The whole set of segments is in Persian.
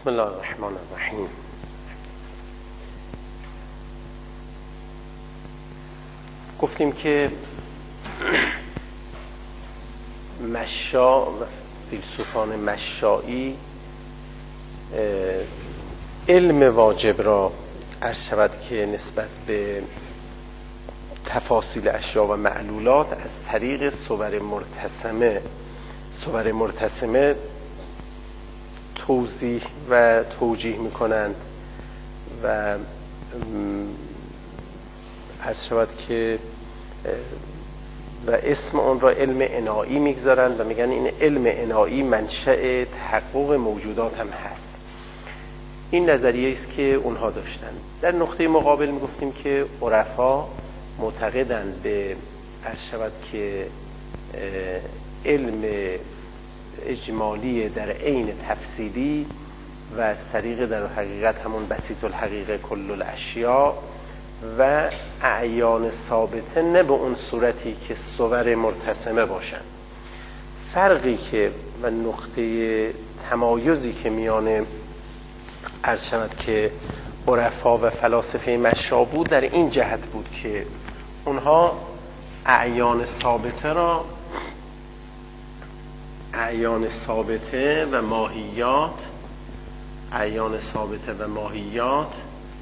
بسم الله الرحمن الرحیم. گفتیم که مشاء و فیلسوفان مشائی علم واجب را عرض شود که نسبت به تفاصیل اشیا و معلولات از طریق صور مرتسمه توضیح و توجیه میکنند و عرض شود که و اسم اون را علم انایی میگذارند و میگن این علم انایی منشأ تحقق موجودات هم هست. این نظریه است که اونها داشتن. در نقطه مقابل میگفتیم که عرفا معتقدند به عرض شود که علم اجمالی در عین تفصیلی و از طریق در حقیقت همون بسیط الحقیقه کل الاشیاء و اعیان ثابته، نه به اون صورتی که صور مرتسمه باشن. فرقی که و نقطه تمایزی که میان عرض شود که عرفا و فلاسفه مشا بود در این جهت بود که اونها اعیان ثابته و ماهیات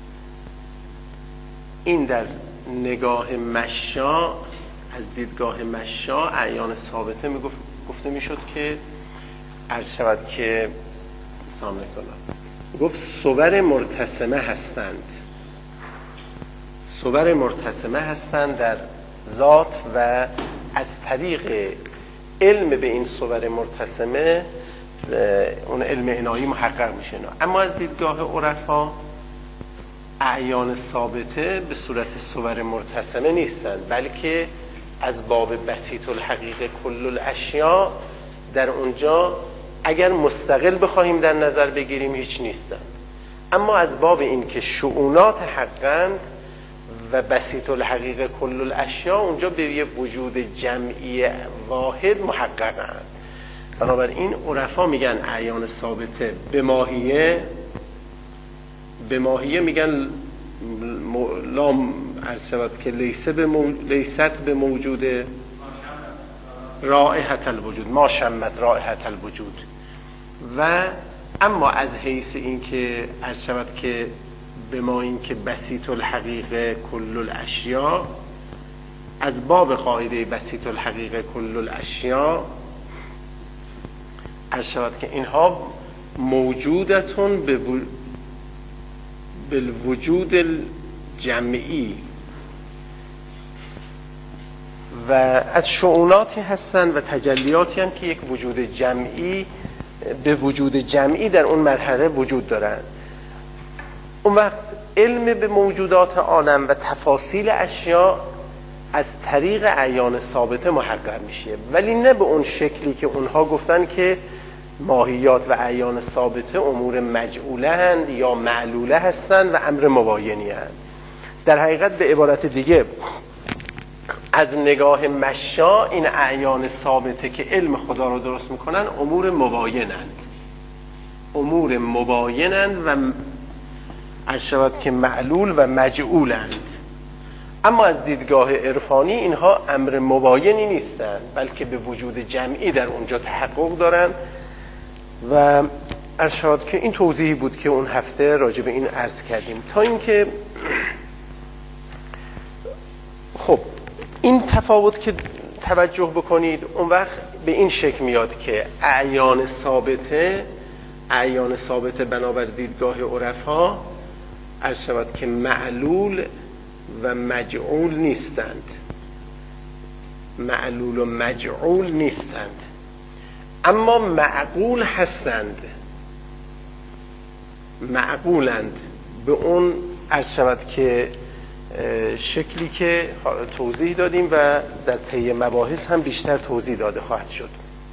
این در نگاه مشا، از دیدگاه مشا اعیان ثابته گفته میشد که عرض شود که گفت صور مرتسمه هستند در ذات و از طریق علم به این صور مرتسمه اون علم انایی محقق میشه. اما از دیدگاه عرفا اعیان ثابته به صورت صور مرتسمه نیستند، بلکه از باب بسیط الحقیقه کل الاشیاء در اونجا اگر مستقل بخواهیم در نظر بگیریم هیچ نیستند، اما از باب این که شؤونات حقند و بسیط الحقیقه کل الاشیاء اونجا به یه وجود جمعی واحد محققند. بنابراین عرفا میگن اعیان ثابته به ماهیه میگن لام عرض شود که لیست به موجود رائحة الوجود، ما شمت رائحة الوجود. و اما از حیث این که عرض شود که به ما این که بسیط الحقیقه کل الاشیاء، از باب قاعده بسیط الحقیقه کل الاشیاء عرض شود که اینها موجودتون بالوجود الجمعی و از شؤوناتی هستند و تجلیاتی هم که یک وجود جمعی به وجود جمعی در اون مرحله وجود دارند. اون وقت علم به موجودات عالم و تفاصیل اشیاء از طریق اعیان ثابته محقق میشه، ولی نه به اون شکلی که اونها گفتن که ماهیات و اعیان ثابته امور مجعوله هستند یا معلوله هستند و امر مباینی هستند. در حقیقت به عبارت دیگه از نگاه مشا این اعیان ثابته که علم خدا رو درست میکنن امور مباینند و عرض شود که معلول و مجعولند. اما از دیدگاه عرفانی اینها امر مباینی نیستند، بلکه به وجود جمعی در اونجا تحقق دارن. و عرض شود که این توضیحی بود که اون هفته راجع به این عرض کردیم، تا اینکه خب این تفاوت که توجه بکنید اون وقت به این شکل میاد که اعیان ثابته بنابر دیدگاه عرفا عرض شود که معلول و مجعول نیستند، اما معقولند به اون عرض شود که شکلی که توضیح دادیم و در طی مباحث هم بیشتر توضیح داده خواهد شد.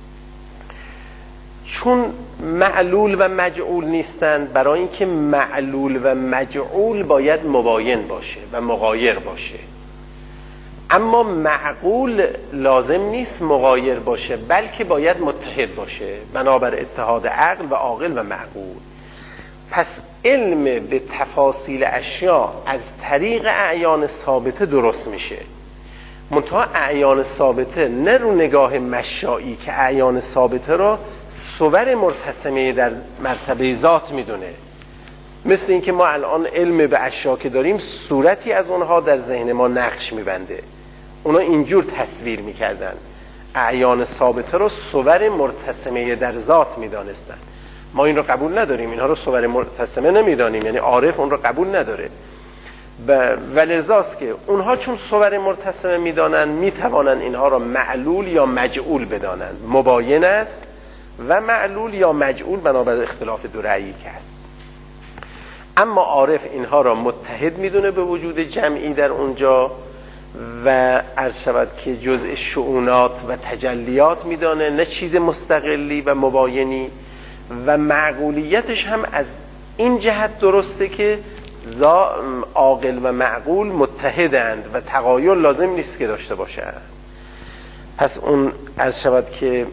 چون معلول و مجعول نیستند، برای اینکه معلول و مجعول باید مباین باشه و مغایر باشه، اما معقول لازم نیست مغایر باشه، بلکه باید متحد باشه بنابر اتحاد عقل و عاقل و معقول. پس علم به تفاصیل اشیاء از طریق اعیان ثابته درست میشه، منتها اعیان ثابته نه رو نگاه مشایی که اعیان ثابته را صور مرتسمه در مرتبه ذات میدونه. مثل اینکه ما الان علم به اشیاء که داریم صورتی از اونها در ذهن ما نقش میبنده، اونا اینجور تصویر میکردن، اعیان ثابته رو صور مرتسمه در ذات میدانستن. ما این رو قبول نداریم، اینها رو صور مرتسمه نمیدانیم، یعنی عارف اون رو قبول نداره. و لذاست که اونها چون صور مرتسمه میدانن میتوانن اینها را معلول یا مجعول بدانن. مباین است و معلول یا مجعول بنابر اختلاف دو رأیی که هست. اما عارف اینها را متحد میدونه به وجود جمعی در اونجا و عرض شود که جزء شؤونات و تجلیات میدانه، نه چیز مستقلی و مباینی. و معقولیتش هم از این جهت درسته که عاقل و معقول متحدند و تغایر لازم نیست که داشته باشند. پس اون عرض شود که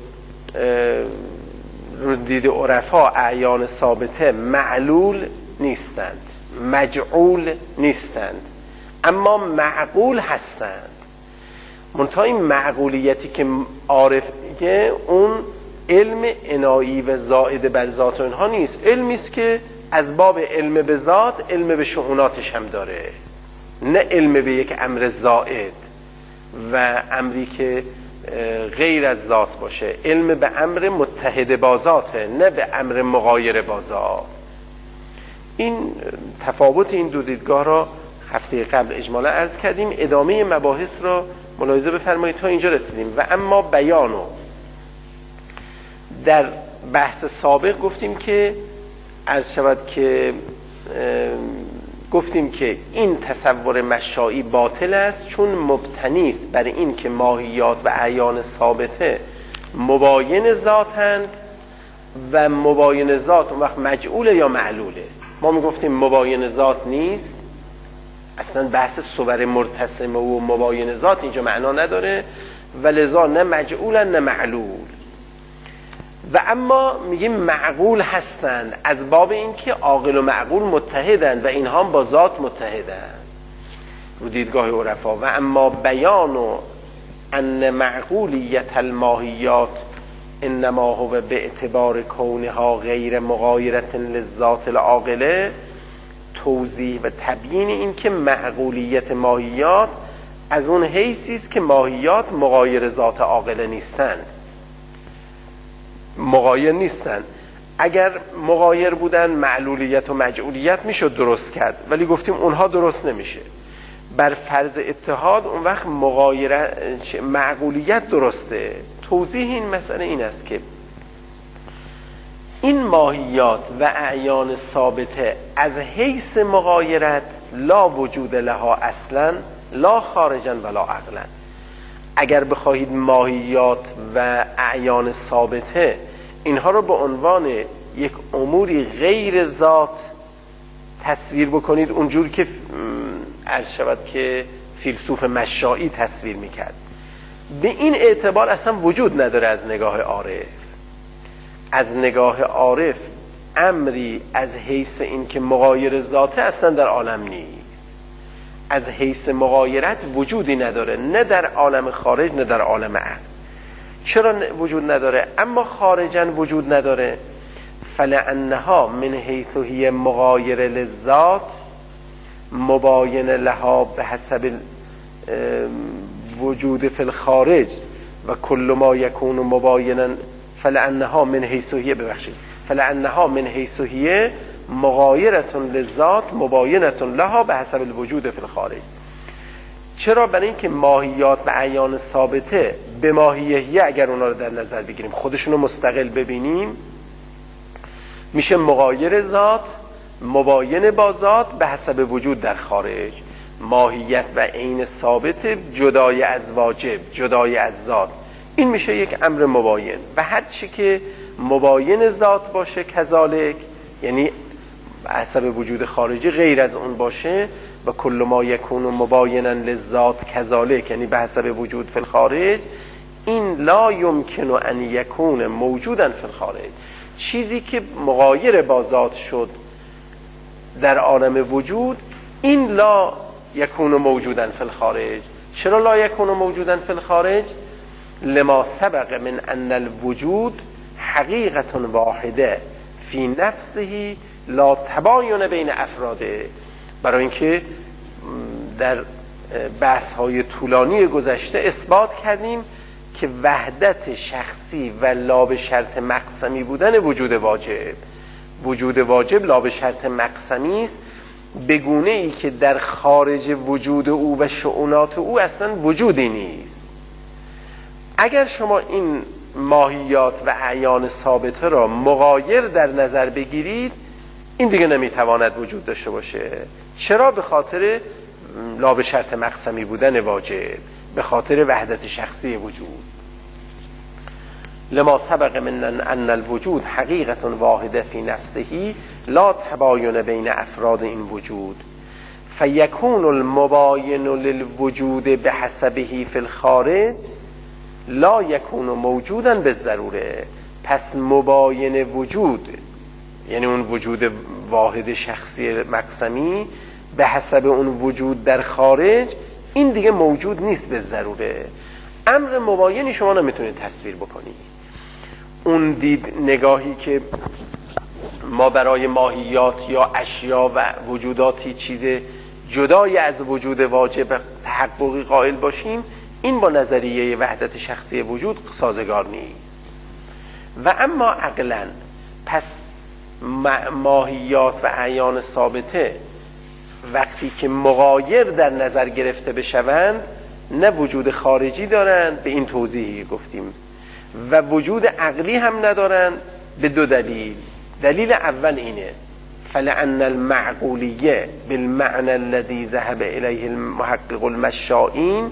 رو دید عرفا اعیان ثابته معلول نیستند، مجعول نیستند، اما معقول هستند. منتها این معقولیتی که عارف میگه اون علم عنایی و زائد بر ذات اینها نیست، علمی است که از باب علم به ذات علم به شؤوناتش هم داره، نه علم به یک امر زائد و امری که غیر از ذات باشه. علم به امر متحد با ذاته، نه به امر مغایر با ذات. این تفاوت این دو دیدگاه را هفته قبل اجمالا عرض کردیم. ادامه مباحث را ملاحظه بفرمایید. تا اینجا رسیدیم. و اما بیانو، در بحث سابق گفتیم که عرض شود که گفتیم که این تصور مشائی باطل است، چون مبتنی است بر این که ماهیات و اعیان ثابته مباین ذاتند و مباین ذات اون وقت مجعوله یا معلوله. ما میگفتیم مباین ذات نیست، اصلا بحث صور مرتسمه و مباین ذات اینجا معنا نداره و لذا نه مجعولن نه معلول. و اما میگیم معقول هستند از باب اینکه عاقل و معقول متحدند و اینها با ذات متحدند رو دیدگاه عرفا. و اما بیان ان معقولیت الماهیات انما هو به اعتبار کونها غیر مغایرت للذات العاقله، توضیح و تبیین این که معقولیت ماهیات از اون حیثی است که ماهیات مغایر ذات عاقله نیستند، مغایر نیستند. اگر مغایر بودن معلولیت و مجعولیت میشد درست کرد، ولی گفتیم اونها درست نمیشه. بر فرض اتحاد اون وقت معقولیت درسته. توضیح این مسئله این است که این ماهیات و اعیان ثابته از حیث مغایرت لا وجود لها اصلا لا خارجا ولا عقلا. اگر بخواهید ماهیات و اعیان ثابته اینها رو به عنوان یک اموری غیر ذات تصویر بکنید، اونجور که عرض شود که فیلسوف مشائی تصویر میکرد، به این اعتبار اصلا وجود نداره از نگاه عارف. از نگاه عارف امری از حیث این که مغایر ذاته اصلا در عالم نیست، از حیث مغایرت وجودی نداره، نه در عالم خارج نه در عالم عقل. چرا وجود نداره؟ اما خارجا وجود نداره. فلانها من حیث هی مغایر للذات مباین لها به حسب وجود فی الخارج و کل ما یکون مباینا. فلانها من حیث هی فلانها من حیث هی مغایرة للذات مباینة لها به حسب الوجود فی الخارج. چرا؟ برای اینکه ماهیات و اعیان ثابته به ماهیه اگر اونا رو در نظر بگیریم، خودشون رو مستقل ببینیم، میشه مغایر ذات مباین با ذات به حسب وجود در خارج. ماهیت و عین ثابت جدای از واجب، جدای از ذات، این میشه یک امر مباین. و هر چی که مباین ذات باشه کذالک، یعنی به حسب وجود خارجی غیر از اون باشه، و کل ما یکون مباینا للذات کذالک، یعنی به حسب وجود فی الخارج، این لا یمکن ان یکون موجودا فی الخارج. چیزی که مغایر با ذات شد در عالم وجود، این لا یکون موجودا فی الخارج. چرا لا یکون موجودا فی الخارج؟ لما سبق من ان الوجود حقیقت واحده فی نفسه لا تباین بین افراده. برای اینکه در بحث های طولانی گذشته اثبات کردیم که وحدت شخصی و لا به شرط مقسمی بودن وجود واجب لا به شرط مقسمی است، به گونه ای که در خارج وجود او و شؤونات او اصلا وجودی نیست. اگر شما این ماهیات و اعیان ثابته را مغایر در نظر بگیرید، این دیگه نمیتواند وجود داشته باشه. چرا؟ به خاطر لا به شرط مقسمی بودن واجب، به خاطر وحدت شخصی وجود. لما سبق من ان الوجود حقیقت واحده فی نفسه لا تباین بین افراد این وجود، فیکون المباین للوجود بحسبه فی الخارج لا یکون موجودا بالضروره. پس مباین وجود، یعنی اون وجود واحد شخصی مقسمی به حسب اون وجود در خارج، این دیگه موجود نیست به ضروره. امر مباینی شما نمیتونید تصویر بکنید. اون دید نگاهی که ما برای ماهیات یا اشیا و وجوداتی چیز جدای از وجود واجب تحققی قائل باشیم، این با نظریه وحدت شخصی وجود سازگار نیست. و اما عقلاً، پس ماهیات و اعیان ثابته وقتی که مغایر در نظر گرفته بشوند، نه وجود خارجی دارند به این توضیحی گفتیم و وجود عقلی هم ندارند به دو دلیل. دلیل اول اینه: فلأن المعقولیه بالمعنى الذي ذهب الیه المحقق المشائین،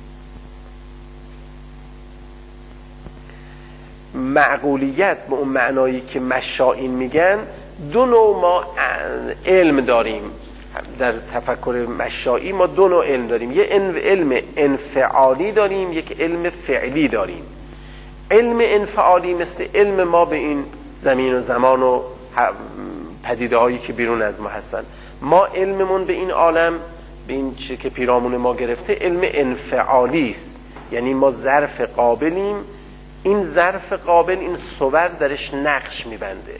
معقولیت به اون معنایی که مشائین میگن، دو نوع ما علم داریم. در تفکر مشائی ما دو نوع علم داریم، یه علم انفعالی داریم، یک علم فعلی داریم. علم انفعالی مثل علم ما به این زمین و زمان و پدیده هایی که بیرون از ما هستن. ما علممون به این عالم، به این چیزی که پیرامون ما گرفته، علم انفعالی است. یعنی ما ظرف قابلیم، این ظرف قابل این صور درش نقش میبنده.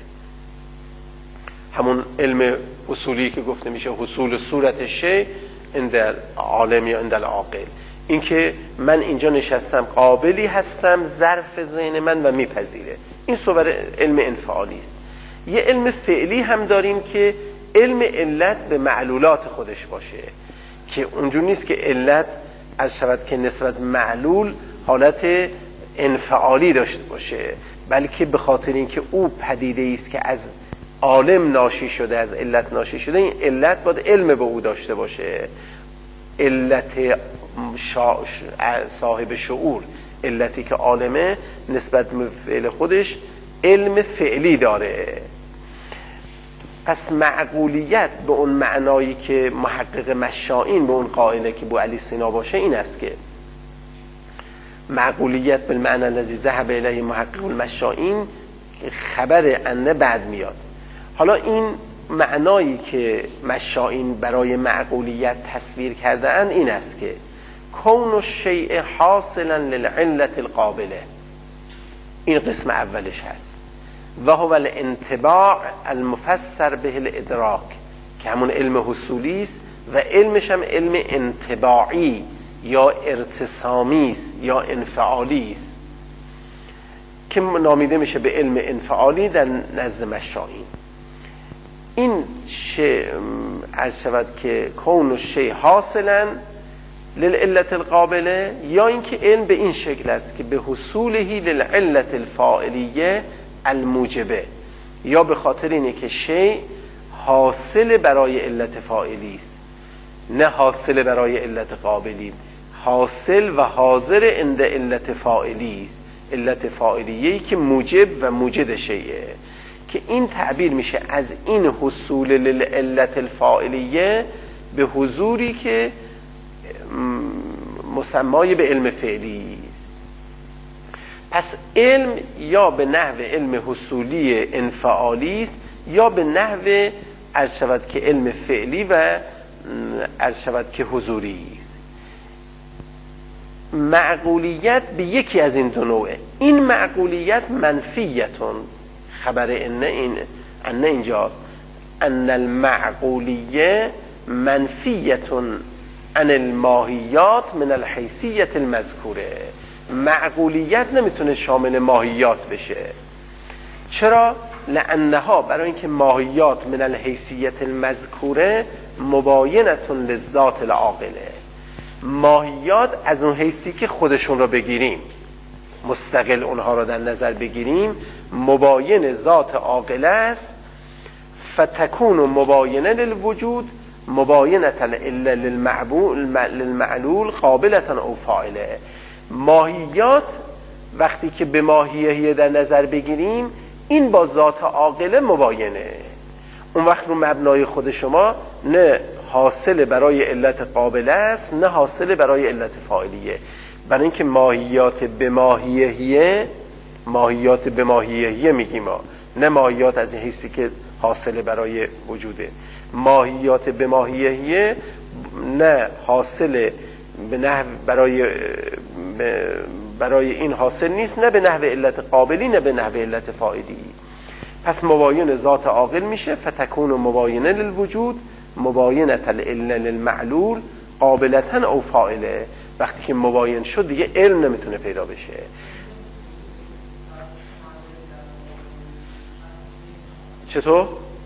همون علم اصولی که گفته میشه حصول صورت شیء عند العالم یا عند العاقل، این که من اینجا نشستم قابلی هستم، ظرف ذهن من و میپذیره. این صور علم انفعالی است. یه علم فعلی هم داریم که علم علت به معلولات خودش باشه، که اونجور نیست که علت از شود که نسبت معلول حالت انفعالی داشته باشه، بلکه به خاطر اینکه او پدیده است که از عالم ناشی شده، از علت ناشی شده، این علت باید علم به او داشته باشه. علت صاحب شعور، علتی که عالمه، نسبت به فعل خودش علم فعلی داره. پس معقولیت به اون معنایی که محقق مشائین به اون قائله که بو علی سینا باشه این است که معقولیت بالمعنی الذی ذهب الیه محقق المشائین خبر انه بعد میاد. حالا این معنایی که مشائین برای معقولیت تصویر کرده اند این است که کون الشیء حاصلا للعلت القابله، این قسم اولش هست. و هو الانطباع المفسر به الادراک، که همون علم حصولی است و علمش هم علم انطباعی یا ارتسامی است یا انفعالی است که نامیده میشه به علم انفعالی در نزد مشائین. این از شود که کون الشیء حاصلا للعلت القابله، یا اینکه علم به این شکل است که به حصولهی للعلت الفاعلیه الموجبه، یا به خاطر اینه که شیء حاصل برای علت فاعلی است، نه حاصل برای علت قابلی، حاصل و حاضر عند علت فاعلی است، علت فاعلیه‌ای که موجب و موجد شیء، که این تعبیر میشه از این حصول للعلت الفاعلیه به حضوری که مسمای به علم فعلی. پس علم یا به نحو علم حصولی انفعالی است یا به نحو عرض شود که علم فعلی و عرض شود که حضوری است. معقولیت به یکی از این دو نوعه. این معقولیت منفیتون، خبر ان اینجاست، ان المعقولیه منفیتون عن الماهیات من الحیثیت المذکوره. معقولیت نمیتونه شامل ماهیات بشه. چرا؟ لانها، برای اینکه ماهیات من الحیثیت المذکوره مباینتون للذات العاقله. ماهیات از اون حیثی که خودشون رو بگیریم، مستقل اونها رو در نظر بگیریم، مباین ذات عاقله است. فتكون مباینه للوجود مباینه الا للمعلول قابلة او فاعله. ماهیات وقتی که به ماهیه در نظر بگیریم، این با ذات عاقله مباینه. اون وقت رو مبنای خود شما نه حاصل برای علت قابله است، نه حاصل برای علت فاعلیه. برای اینکه ماهیات به ماهیه میگیم ما، نه ماهیات از این حیثی که حاصل برای وجوده. ماهیات به ماهیه نه حاصل به نحو برای این حاصل نیست، نه به نحو علت قابلی، نه به نحو علت فاعلی. پس مباین ذات عاقل میشه. فتكون مباینه للوجود مباینه الا للمعلول قابلة او فاعله. وقتی که مباین شد دیگه علم نمیتونه پیدا بشه. چطور؟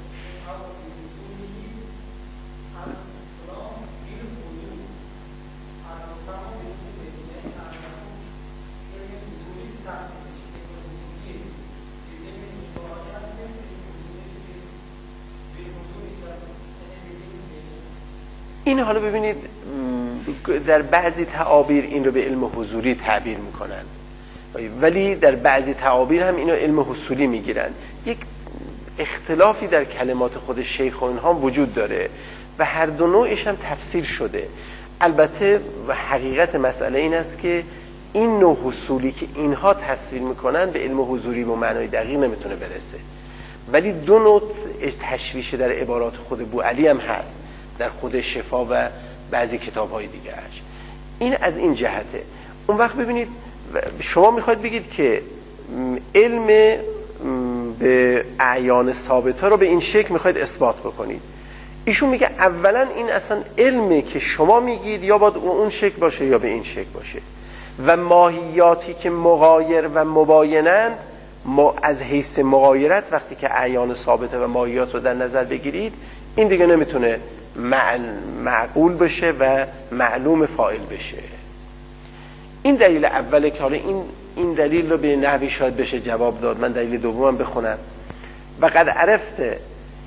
این حالا ببینید در بعضی تعابیر این رو به علم حضوری تعبیر میکنن، ولی در بعضی تعابیر هم اینو علم حصولی میگیرن. یک اختلافی در کلمات خود شیخ و اینها وجود داره و هر دو نوعش هم تفسیر شده. البته و حقیقت مسئله این است که این نوع حصولی که اینها تصویر میکنن به علم حضوری و معنای دقیق نمیتونه برسه، ولی دو نوع تشویش در عبارات خود بوعلی هم هست، در خود شفا و بعضی کتاب‌های دیگرش. این از این جهته. اون وقت ببینید شما میخواید بگید که علم به اعیان ثابته رو به این شکل میخواید اثبات بکنید. ایشون میگه اولا این اصلا علمی که شما میگید یا باید اون شکل باشه یا به این شکل باشه، و ماهیاتی که مغایر و مباینند از حیث مغایرت وقتی که اعیان ثابته و ماهیات رو در نظر بگیرید، این دیگه نمیتونه معقول بشه و معلوم فاعل بشه. این دلیل اوله که حالا این دلیل رو به نحوی شاید بشه جواب داد. من دلیل دومم بخونم. و قد عرفته،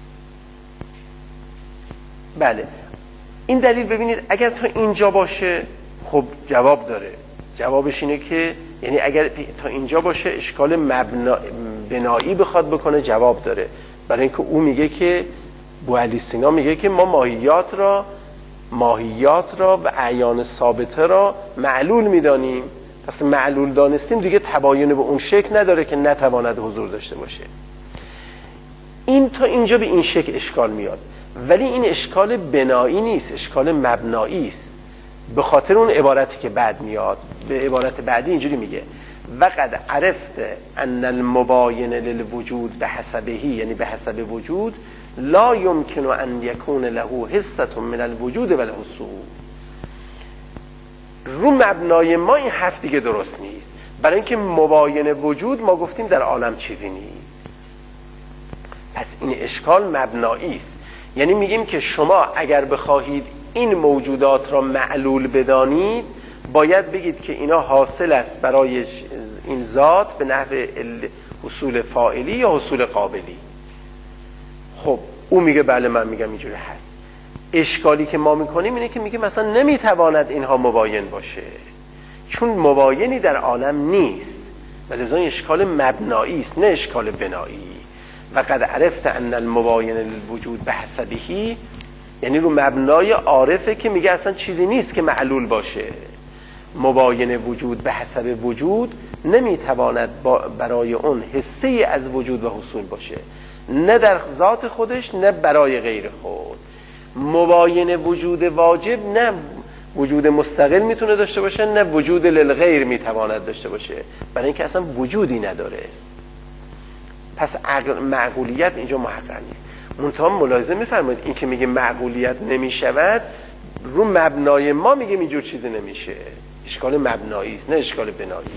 بله این دلیل ببینید اگر تا اینجا باشه خب جواب داره. جوابش اینه که یعنی اگر تا اینجا باشه اشکال بنایی بخواد بکنه جواب داره، برای اینکه او میگه که بوعلی سینا میگه که ما ماهیات را و اعیان ثابته را معلول میدانیم. پس معلول دانستیم دیگه تباین به اون شکل نداره که نتواند حضور داشته باشه. این تا اینجا به این شکل اشکال میاد، ولی این اشکال بنایی نیست، اشکال مبنایی است. به خاطر اون عبارتی که بعد میاد، به عبارت بعدی اینجوری میگه و قد عرفت ان المباین للوجود به حسبهی، یعنی به حسب وجود، لا يمكن ان يكون له حصة من الوجود والحصول. رو مبنای ما این حرف دیگه درست نیست، برای اینکه مباین وجود ما گفتیم در عالم چیزی نیست. پس این اشکال مبنایی است. یعنی میگیم که شما اگر بخواهید این موجودات را معلول بدانید، باید بگید که اینا حاصل است برای این ذات به نحو حصول فاعلی یا حصول قابلی. خب او میگه بله من میگم اینجوری هست. اشکالی که ما میکنیم اینه که میگه مثلا نمیتواند اینها مباین باشه، چون مباینی در عالم نیست، ولذا این اشکال مبنایی است نه اشکال بنایی. و قد عرفت ان المباین للوجود به حسبهی، یعنی رو مبنای عارفه که میگه اصلا چیزی نیست که معلول باشه. مباین وجود به حسب وجود نمیتواند برای اون حصه از وجود و حصول باشه، نه در ذات خودش نه برای غیر خود. مباین وجود واجب نه وجود مستقل میتونه داشته باشه، نه وجود للغیر میتواند داشته باشه، برای اینکه اصلا وجودی نداره. پس معقولیت اینجا محقق نیست. منتها ملاحظه میفرمایید این که میگه معقولیت نمیشود، رو مبنای ما میگه اینجور چیزی نمیشه. اشکال مبنایی است نه اشکال بنایی.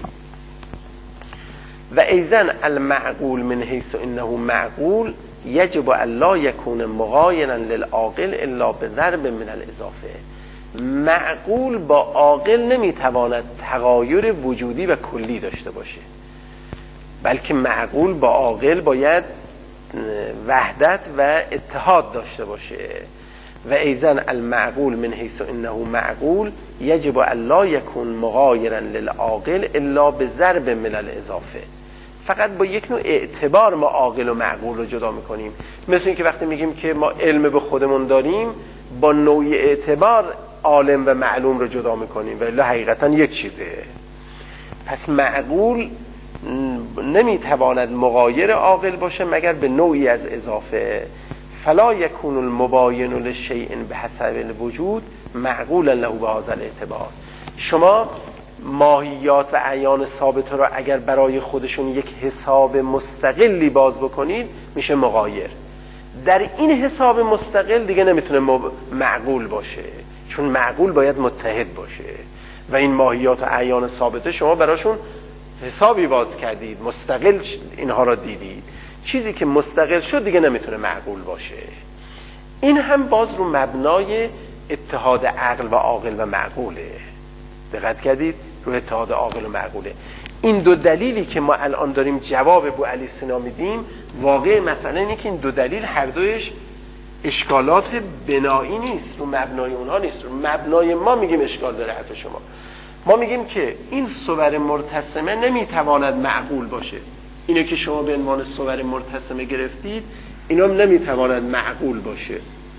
و ایزن المعقول من حیث انه معقول یجب الا یکون مغایرا للعاقل الا بضرب من الاضافه. معقول با عاقل نمیتواند تغایر وجودی و کلی داشته باشه، بلکه معقول با عاقل باید وحدت و اتحاد داشته باشه. و ایزن المعقول من حیث انه معقول یجب الا یکون مغایرا للعاقل الا بضرب من الاضافه. فقط با یک نوع اعتبار ما عاقل و معقول رو جدا میکنیم. مثل این که وقتی میگیم که ما علم به خودمون داریم، با نوع اعتبار عالم و معلوم رو جدا میکنیم، ولی حقیقتا یک چیزه. پس معقول نمیتواند مغایر عاقل باشه مگر به نوعی از اضافه. فلا یکون المباین لشیء بحسب الوجود معقولا له بهذا الاعتبار. شما ماهیات و اعیان ثابت را اگر برای خودشون یک حساب مستقلی باز بکنید میشه مغایر. در این حساب مستقل دیگه نمیتونه معقول باشه، چون معقول باید متحد باشه و این ماهیات و اعیان ثابته شما براشون حسابی باز کردید، مستقل اینها را دیدید. چیزی که مستقل شد دیگه نمیتونه معقول باشه. این هم باز رو مبنای اتحاد عقل و عاقل و معقوله. دقت کردید؟ رو اتحاد عاقل و معقوله. این دو دلیلی که ما الان داریم جواب بوعلی سینا میدیم، واقع مسئله اینه که این دو دلیل هر دویش اشکالات بنایی نیست، رو مبنای اونها نیست. رو مبنای ما میگیم اشکال داره. حتی شما ما میگیم که این صور مرتسمه نمیتواند معقول باشه. اینو که شما به عنوان صور مرتسمه گرفتید، اینا هم نمیتواند معقول باشه.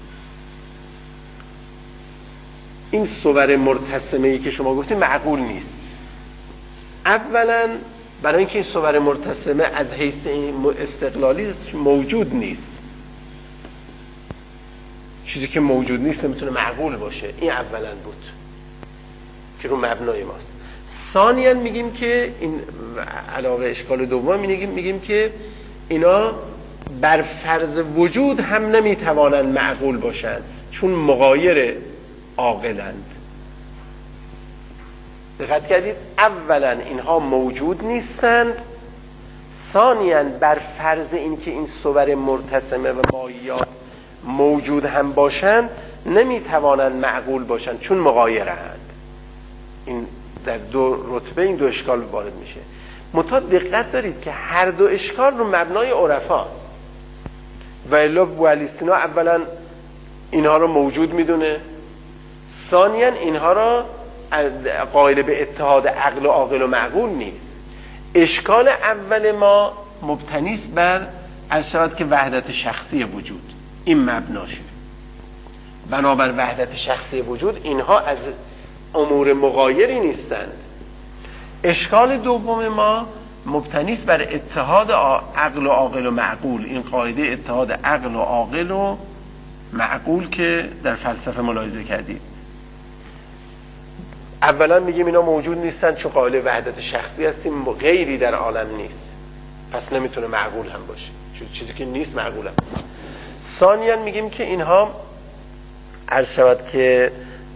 این صور مرتسمه‌ای که شما گفتید معقول نیست. اولا برای اینکه این صور مرتسمه از حیث استقلالی موجود نیست. چیزی که موجود نیست نمیتونه معقول باشه. این اولا بود که رو مبنای ماست. ثانیاً میگیم که این علاوه اشکال دوم میگیم که اینا بر فرض وجود هم نمیتوانند معقول باشند، چون مغایر عاقلند. دقت کردید؟ اولا اینها موجود نیستند، ثانیاً بر فرض اینکه این صور مرتسمه و ماهیات موجود هم باشند نمیتوانند معقول باشند، چون مغایرند. این در دو رتبه این دو اشکال وارد میشه. منتها دقت دارید که هر دو اشکال رو مبنای عرفاست. و الا بوعلی سینا اولا اینها رو موجود میدونه، ثانیاً اینها رو قائل به اتحاد عقل و عاقل و معقول نیست. اشکال اول ما مبتنی است بر اشارت که وحدت شخصی وجود، این مبناشه. بنابر وحدت شخصی وجود اینها از امور مغایری نیستند. اشکال دوم ما مبتنی است بر اتحاد عقل و عاقل و معقول، این قاعده اتحاد عقل و عاقل و معقول که در فلسفه ملاحظه کردید. اولا میگیم اینا موجود نیستن چون قائل وحدت شخصی هستیم، غیری در عالم نیست، پس نمیتونه معقول هم باشه، چون چیزی که نیست معقول هم. ثانیاً میگیم که اینها عرض شود که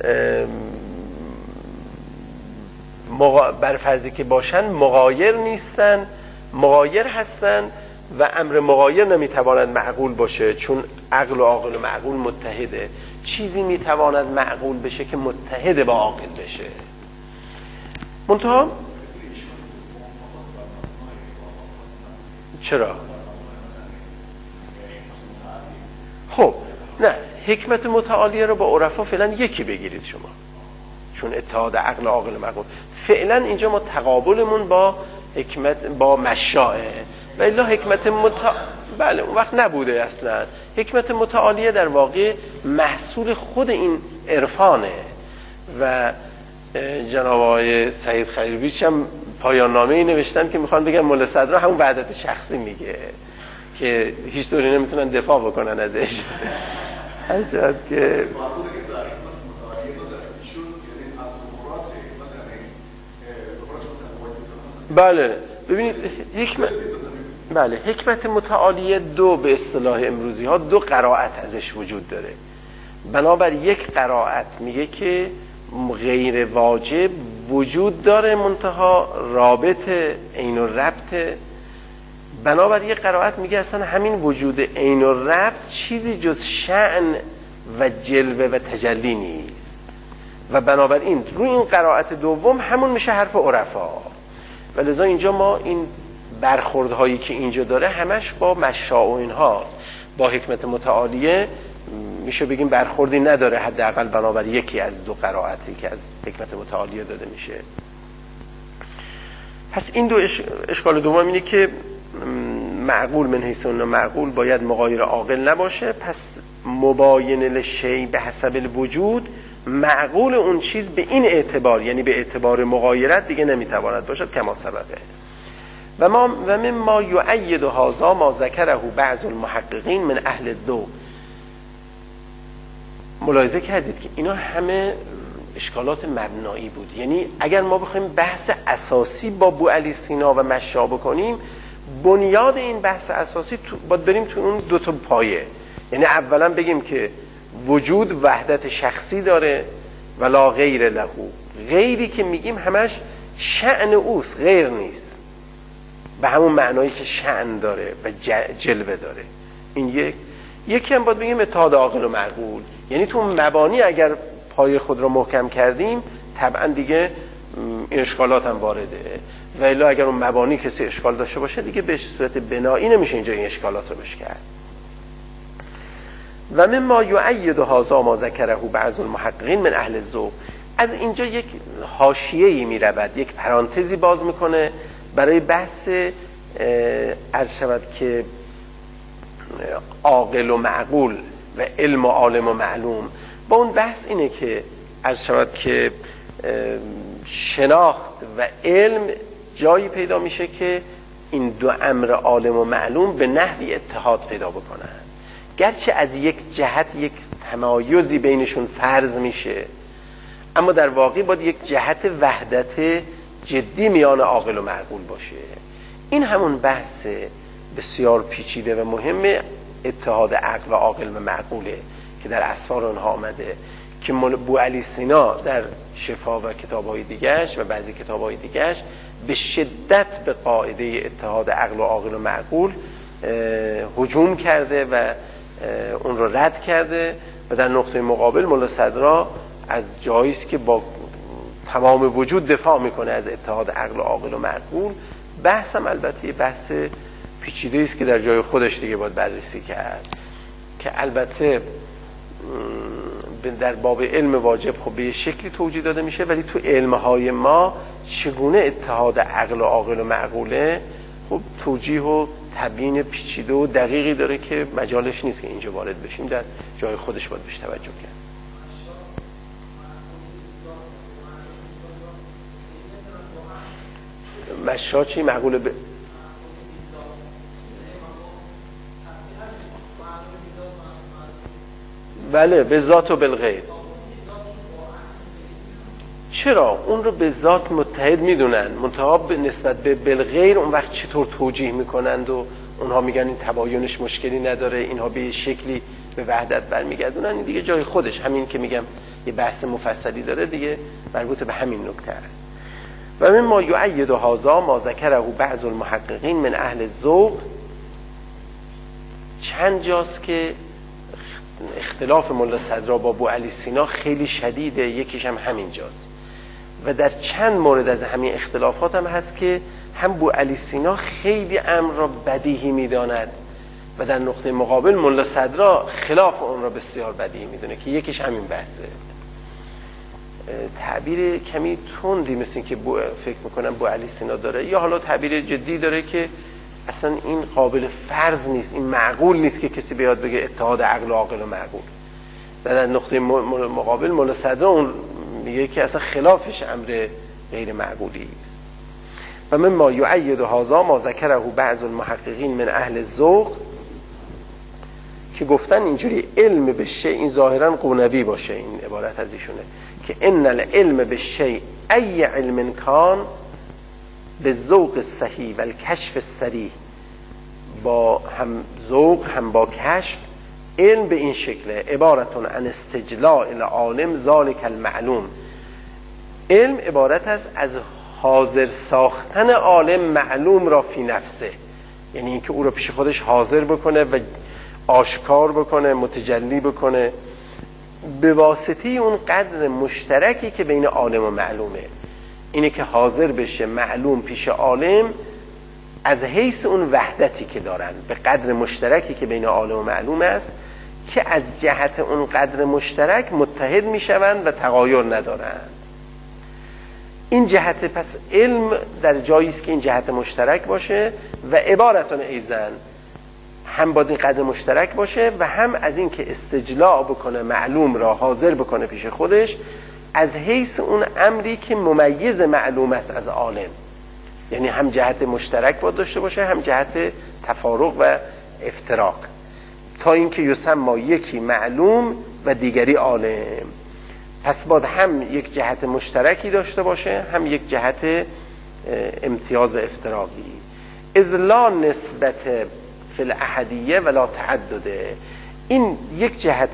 بر فرضی که باشن مغایر نیستن، مغایر هستن و امر مغایر نمیتواند معقول باشه، چون عقل و عاقل و معقول متحده. چیزی میتواند معقول بشه که متحد با عاقل بشه. منتها چرا؟ خب نه، حکمت متعالیه رو با عرفا فعلا یکی بگیرید شما، چون اتحاد عقل و عاقل و معقول. فعلا اینجا ما تقابلمون با حکمت با مشاعه و الا حکمت بله اون وقت نبوده اصلا. حکمت متعالیه در واقع محصول خود این عرفانه و جناب آقای سعید خلیلویچ هم پایان نامه‌ای نوشتن که میخوان بگن مولا صدرا همون وحدت شخصی میگه که هیچ طوری نمیتونن دفاع بکنن ازش. حضرت که بله ببینید حکمت متعالیه دو به اصطلاح امروزی ها دو قرائت ازش وجود داره. بنابر یک قرائت میگه که غیر واجب وجود داره منتها رابط عین و ربط. بنابر یک قرائت میگه اصلا همین وجود عین و ربط چیزی جز شأن و جلوه و تجلی نیست و بنابراین روی این قرائت دوم همون میشه حرف عرفا. و لذا اینجا ما این برخوردهایی که اینجا داره همش با مشاء و اینهاست. با حکمت متعالیه میشه بگیم برخوردی نداره، حداقل بنابر یکی از دو قرائتی که از حکمت متعالیه داده میشه. پس این دو اشکال دوم اینه که معقول من حیث اون معقول باید مغایر عاقل نباشه. پس مباین للشیء به حسب الوجود، معقول اون چیز به این اعتبار یعنی به اعتبار مغایرت دیگه نمیتواند باشد کما سبقه. و مما یؤید هذا ما ذکره بعض المحققین من اهل الذوق. ملاحظه کردید که اینا همه اشکالات مبنایی بود. یعنی اگر ما بخوایم بحث اساسی با بوعلی سینا و مشا بکنیم، بنیاد این بحث اساسی باید بریم تو اون دو تا پایه. یعنی اولا بگیم که وجود وحدت شخصی داره ولا غیر له. غیری که میگیم همش شأن اوست، غیر نیست، به همون معنایی که شأن داره و جلوه داره. این یکی هم باید بگیم اتحاد عاقل و معقول. یعنی تو مبانی اگر پای خود رو محکم کردیم طبعا دیگه این اشکالات هم وارده، و الا اگر اون مبانی کسی اشکال داشته باشه دیگه به صورت بنایی نمیشه اینجا این اشکالات رو بش کرد. و مما یؤید هذا ما ذکره بعض المحققین من اهل الذوق. از اینجا یک حاشیه‌ای میرود، یک پرانتزی باز میکنه برای بحث عرض شود که عاقل و معقول و علم و عالم و معلوم. با اون بحث اینه که عرض شود که شناخت و علم جایی پیدا میشه که این دو امر عالم و معلوم به نحوی اتحاد پیدا بکنن، گرچه از یک جهت یک تمایزی بینشون فرض میشه، اما در واقع باید یک جهت وحدت جدی میان عاقل و معقول باشه. این همون بحث بسیار پیچیده و مهم اتحاد عقل و عاقل و معقوله که در اسفار اونها آمده، که بوعلی سینا در شفا و کتاب‌های دیگرش و بعضی کتاب‌های دیگرش به شدت به قاعده اتحاد عقل و عاقل و معقول هجوم کرده و اون رو رد کرده، و در نقطه مقابل مولا صدرا از جاییست که با تمام وجود دفاع میکنه از اتحاد عقل و عاقل و معقول. بحث هم البته بحث پیچیده است که در جای خودش دیگه باید بررسی کرد، که البته در باب علم واجب خب به شکلی توجیه داده میشه، ولی تو علمهای ما چگونه اتحاد عقل و عاقل و معقوله خب توجیه و تبیین پیچیده و دقیقی داره که مجالش نیست که اینجا وارد بشیم، در جای خودش باید بهش توجه کرد. مشا چی؟ معقول بله به ذات و بالغیر. چرا؟ اون رو به ذات متحد میدونن، منتها نسبت به بالغیر اون وقت چطور توجیه میکنند و اونها میگن این تباینش مشکلی نداره، اینها به شکلی به وحدت برمیگردونن. این دیگه جای خودش، همین که میگم یه بحث مفصلی داره دیگه مربوط به همین نکته است. و مما یؤید هذا ما ذکره بعض المحققین من اهل الذوق. چند جاست که اختلاف مولا صدرا با بوعلی سینا خیلی شدیده، یکیش هم همین جاست، و در چند مورد از همین اختلافات هم هست که هم بوعلی سینا خیلی امر را بدیهی میداند و در نقطه مقابل مولا صدرا خلاف اون را بسیار بدیهی میدونه، که یکیش همین بحثه. تعبیر کمی تندی مثل که فکر میکنم بوعلی سینا داره، یا حالا تعبیر جدی داره که اصلا این قابل فرض نیست، این معقول نیست که کسی بیاد بگه اتحاد عقل و عاقل و معقول. در نقطه مقابل مولا صدرا اون میگه که اصلا خلافش امر غیر معقولی است. و مما یؤید هذا ما ذکره بعض المحققین من اهل الذوق، که گفتن اینجوری علم به شیء، این ظاهرا قونبی باشه این عبارت از ایشونه، که ان العلم به شیء ای علم کان به ذوق صحیح و الکشف الصریح، با هم ذوق هم با کشف، علم به این شکله عبارتون عن استجلاء العالم ذلک المعلوم، علم عبارت است از حاضر ساختن عالم معلوم را فی نفسه، یعنی اینکه او را پیش خودش حاضر بکنه و آشکار بکنه، متجلی بکنه به واسطه اون قدر مشترکی که بین عالم و معلومه. اینه که حاضر بشه معلوم پیش عالم از حیث اون وحدتی که دارن، به قدر مشترکی که بین عالم و معلوم است، که از جهت اون قدر مشترک متحد میشوند و تغایر ندارند. این جهت، پس علم در جایی است که این جهت مشترک باشه و عبارتون ایزن هم باید این قدر مشترک باشه و هم از این که استجلاء بکنه معلوم را حاضر بکنه پیش خودش از حیث اون امری که ممیز معلوم است از عالم، یعنی هم جهت مشترک باید داشته باشه هم جهت تفارق و افتراق، تا اینکه یسمى یکی معلوم و دیگری عالم. پس باید هم یک جهت مشترکی داشته باشه هم یک جهت امتیاز و افتراقی. اذ لا نسبت فی الاحدیه ولا تعدده، این یک جهت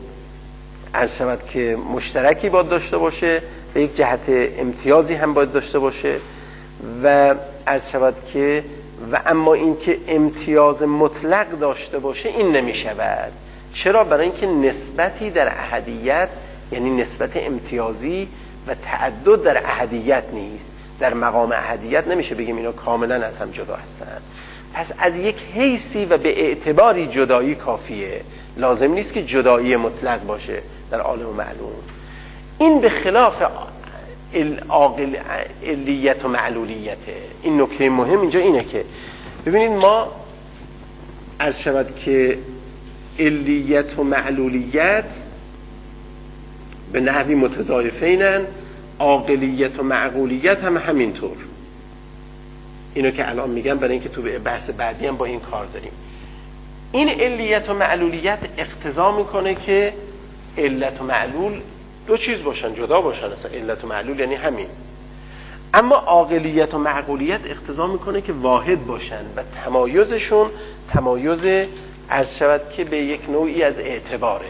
عرض شود که مشترکی باید داشته باشه و یک جهت امتیازی هم باید داشته باشه و عرض شود که و اما این که امتیاز مطلق داشته باشه این نمی شود. چرا؟ برای اینکه نسبتی در احدیت، یعنی نسبت امتیازی و تعدد در احدیت نیست. در مقام احدیت نمیشه بگیم اینا کاملا از هم جدا هستن. پس از یک حیثی و به اعتباری جدایی کافیه، لازم نیست که جدایی مطلق باشه در عالم و معلوم. این به خلاف علیت و معلولیته. این نکته مهم اینجا اینه که ببینید ما عرض شود که علیت و معلولیت به نحوی متضایفینن، عاقلیت و معقولیت هم همینطور. اینو که الان میگم برای اینکه تو بحث بعدی هم با این کار داریم. این علیت و معلولیت اقتضا میکنه که علت و معلول دو چیز باشن، جدا باشن. اصلا علت و معلول یعنی همین. اما عاقلیت و معقولیت اقتضا میکنه که واحد باشن و تمایزشون تمایز عرض شود که به یک نوعی از اعتباره.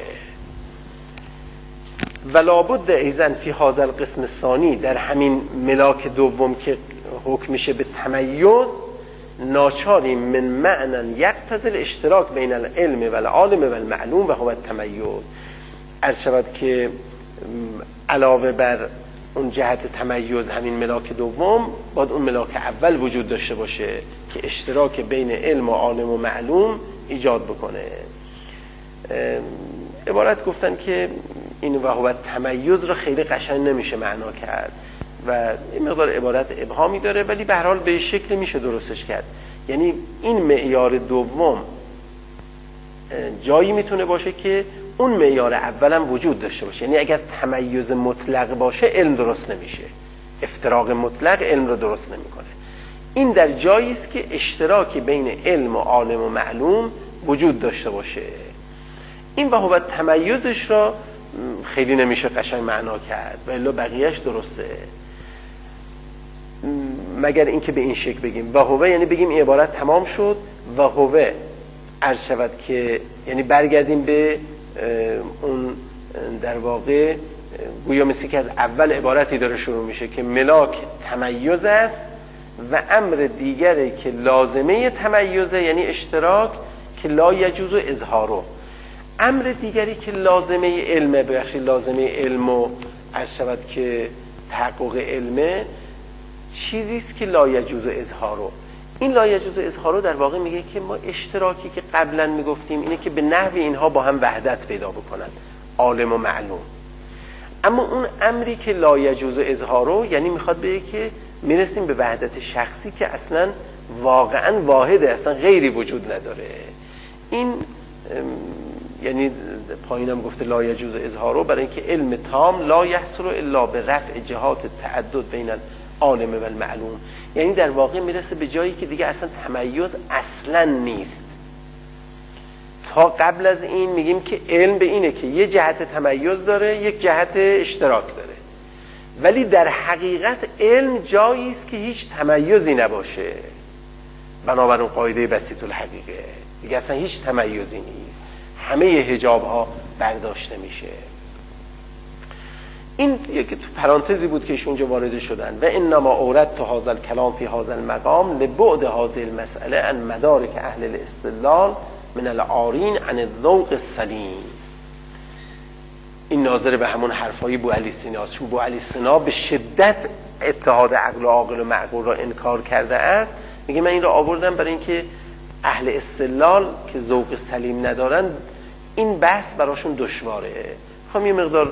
و لابد ایزن فی هذا القسم الثانی، در همین ملاک دوم که حکم میشه به تمیز، ناچاریم من معنی یقتضی الاشتراک بین العلم و العالم و المعلوم و هو التمیز. عرض شود که علاوه بر اون جهت تمیز همین ملاک دوم باید اون ملاک اول وجود داشته باشه که اشتراک بین علم و عالم و معلوم ایجاد بکنه. عبارت گفتن که این و هو تمیز را خیلی قشنگ نمیشه معنا کرد و این مقدار عبارت ابهامی داره، ولی به هر حال به شکل میشه درستش کرد. یعنی این معیار دوم جایی میتونه باشه که اون معیار اولم وجود داشته باشه. یعنی اگر تمیز مطلق باشه علم درست نمیشه، افتراق مطلق علم رو درست نمیکنه. این در جایی است که اشتراکی بین علم و عالم و معلوم وجود داشته باشه. این و هو تمیزش را خیلی نمیشه قشنگ معنا کرد و الا بقیهش درسته، مگر اینکه به این شکل بگیم و هو، یعنی بگیم این عبارت تمام شد و هو عرض شود که یعنی برگردیم به اون در واقع گویا مثل که از اول عبارتی داره شروع میشه که ملاک تمیز است و امر دیگری که لازمه تمیزه یعنی اشتراک که لا یجوز اظهارو. امر دیگری که لازمه علمه، بخشی لازمه علمو عرض شود که تحقق علمه، چیزیست که لا یجوز اظهارو. این لا یجوز اظهارو در واقع میگه که ما اشتراکی که قبلا میگفتیم اینه که به نحوی اینها با هم وحدت پیدا بکنن، عالم و معلوم. اما اون امری که لا یجوز اظهارو یعنی میخواد بگه که میرسیم به وحدت شخصی که اصلا واقعا واحده، اصلا غیری وجود نداره. این یعنی پایینم گفته لا یجوز اظهارو برای اینکه علم تام لا یحصل الا به رفع جهات تعدد بین العالم و المعلوم. یعنی در واقع میرسه به جایی که دیگه اصلا تمیز اصلا نیست. تا قبل از این میگیم که علم به اینه که یه جهت تمیز داره، یک جهت اشتراک داره، ولی در حقیقت علم جایی است که هیچ تمیزی نباشه. بنابراین قاعده بسیط الحقیقه دیگه اصلا هیچ تمیزی نیست، همه حجاب ها برداشته میشه. این یک پرانتزی بود که ایشون وارد شدن. و انما اورد تو هذا الکلام فی هذا المقام لبعد هذه المساله عن مدارک اهل الاستدلال من العارین عن الذوق السلیم. این ناظر به همون حرفای بوعلی سینا. چون بوعلی سینا به شدت اتحاد عقل و عاقل و معقول را انکار کرده است، میگه من این را آوردم برای اینکه اهل استدلال که ذوق سلیم ندارن این بحث براشون دشواره. خواهم یه مقدار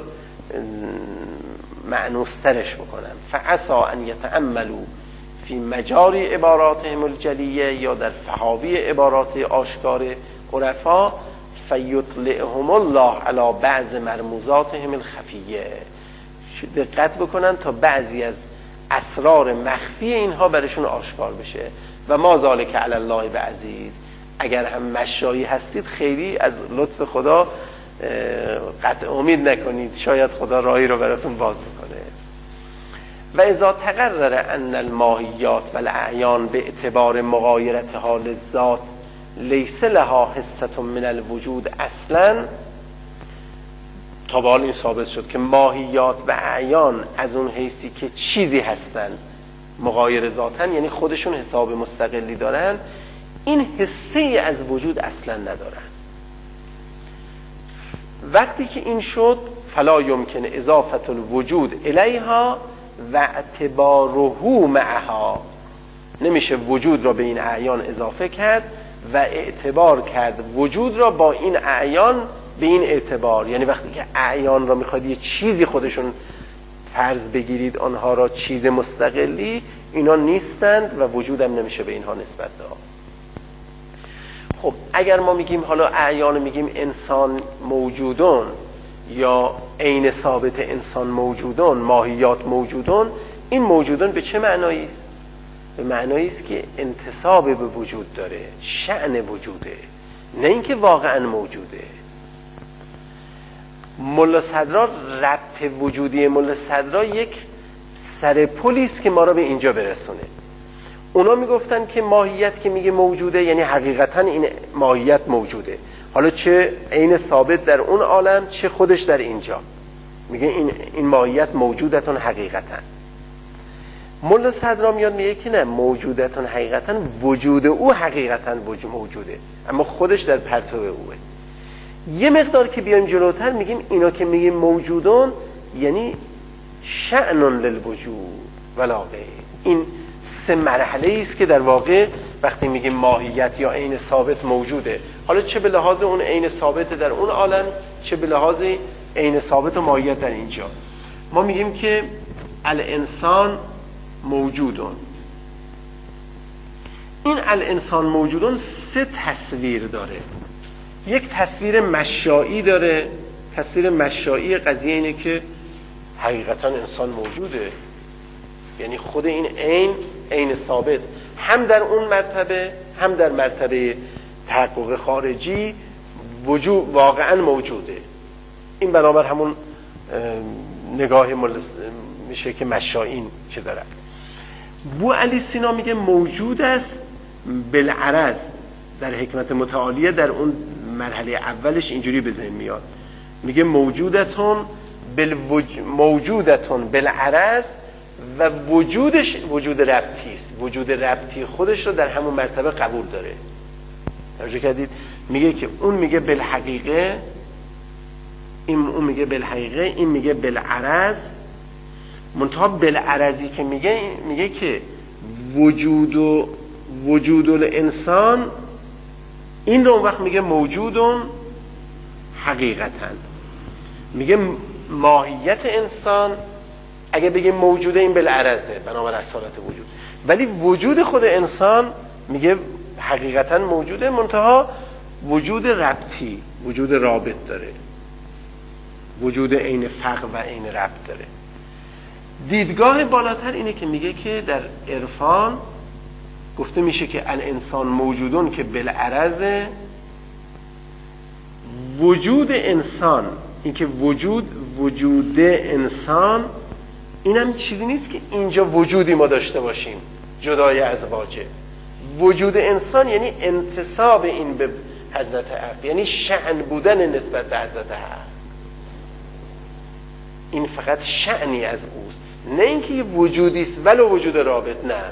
معنوسترش بکنم. فعسا ان یتأملوا فی مجاری عباراتهم الجلیه، یا در فحاوی عبارات آشکار عرفا، فیطلعهم الله علی بعض مرموزاتهم الخفیه. دقت بکنن تا بعضی از اسرار مخفی اینها برشون آشکار بشه. و ما ذالک علی الله بعزیز. اگر هم مشایی هستید خیلی از لطف خدا قطع امید نکنید، شاید خدا راهی رو براتون باز بکنه. و اذا تقرر ان الماهیات و الاعیان به اعتبار مغایرتها للذات لیس لها حصة من الوجود اصلا، تا به حال این ثابت شد که ماهیات و اعیان از اون حیثی که چیزی هستن مغایر ذاتن، یعنی خودشون حساب مستقلی دارن، این حصه از وجود اصلا ندارن. وقتی که این شد فلا یمکن اضافت الوجود الیها و اعتباره معها، نمیشه وجود را به این اعیان اضافه کرد و اعتبار کرد وجود را با این اعیان به این اعتبار. یعنی وقتی که اعیان را میخواد یه چیزی خودشون فرض بگیرید آنها را چیز مستقلی، اینا نیستند و وجودم نمیشه به اینها نسبت داد. خب اگر ما میگیم حالا اعیان میگیم انسان موجودون یا عین ثابت انسان موجودون، ماهیات موجودون، این موجودون به چه معنایی است؟ به معنایی است که انتساب به وجود داره، شأن وجوده، نه اینکه واقعا موجوده. ملا صدرا ربط وجودی ملا صدرا یک سرپلی است که ما را به اینجا برسونه. اونا میگفتن که ماهیت که میگه موجوده یعنی حقیقتا این ماهیت موجوده، حالا چه عین ثابت در اون عالم چه خودش در اینجا، میگه این ماهیت موجودتون حقیقتا. ملا صدرا میاد میگه که نه، موجودتون حقیقتا وجود او حقیقتا موجوده، اما خودش در پرتو اوه. یه مقدار که بیایم جلوتر میگیم اینا که میگیم موجودون یعنی شأن للوجود ولا غیر. این سه مرحله است که در واقع وقتی میگیم ماهیت یا عین ثابت موجوده، حالا چه به لحاظ اون عین ثابت در اون عالم چه به لحاظ عین ثابت و ماهیت در اینجا، ما میگیم که الانسان موجودون. این الانسان موجودون سه تصویر داره. یک تصویر مشایی داره. تصویر مشایی قضیه اینه که حقیقتا انسان موجوده، یعنی خود این عین ثابت هم در اون مرتبه هم در مرتبه تحقق خارجی وجود واقعا موجوده. این بنابر همون نگاه میشه که مشایین چه داره. بوعلی سینا میگه موجود است بالعرض. در حکمت متعالیه در اون مرحله اولش اینجوری به ذهن میاد، میگه موجودتون بالعرض و وجودش وجود ربطی است. وجود ربطی خودش رو در همون مرتبه قبول داره. توجه کردید؟ میگه که اون میگه بالحقیقه، اون میگه بالحقیقه، این میگه بالعرض. منتها بالعرضی که میگه که وجود الانسان، این رو اون وقت میگه موجودون حقیقتا. میگه ماهیت انسان اگه بگیم موجوده این بالعرضه بنابر اصالت وجود، ولی وجود خود انسان میگه حقیقتا موجوده، منتها وجود ربطی، وجود رابط داره، وجود عین فقر و عین ربط داره. دیدگاه بالاتر اینه که میگه که در عرفان گفته میشه که الانسان موجودون که بالعرض وجود انسان، این که وجود انسان اینم چیزی نیست که اینجا وجودی ما داشته باشیم جدای از واجب. وجود انسان یعنی انتساب این به حضرت حق، یعنی شأن بودن نسبت به حضرت حق. این فقط شأنی از اوست، نه اینکه یه وجودی است ولو وجود رابط. نه،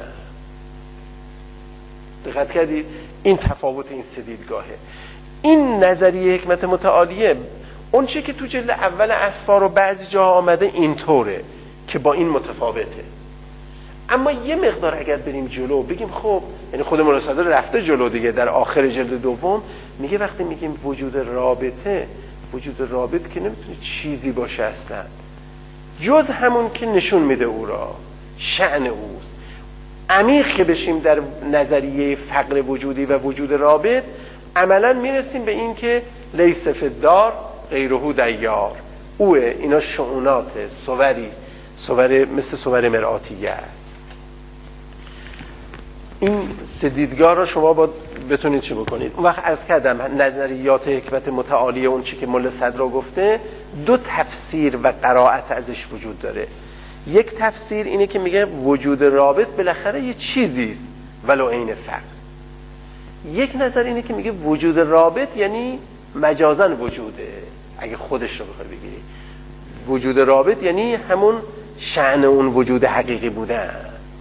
دقت کردید؟ این تفاوت این سه دیدگاهه. این نظریه حکمت متعالیه اون چی که تو جلد اول اسفار و بعضی جا آمده اینطوره که با این متفاوته. اما یه مقدار اگر بریم جلو بگیم خب، یعنی خود مولا صدر رفته جلو دیگه، در آخر جلد دوم میگه وقتی میگیم وجود رابطه، وجود رابط که نمیتونه چیزی باشه اصلا جز همون که نشون میده او را، شأن اوست. عمیق که بشیم در نظریه فقر وجودی و وجود رابط، عملا میرسیم به این که لیس فی الدار غیره دیار، اوه. اینا شؤونات صور مثل صور مرآتیه است. این سه دیدگاه را شما باید بتونید چه بکنید. اون وقت عرض کردم نظریات حکمت متعالیه اون چی که مولا صدرا گفته دو تفسیر و قرائت ازش وجود داره. یک تفسیر اینه که میگه وجود رابط بالاخره یه چیزیست ولو عین فقر. یک نظر اینه که میگه وجود رابط یعنی مجازن وجوده. اگه خودش رو بخوای بگیری وجود رابط یعنی همون شأن اون وجود حقیقی بودن.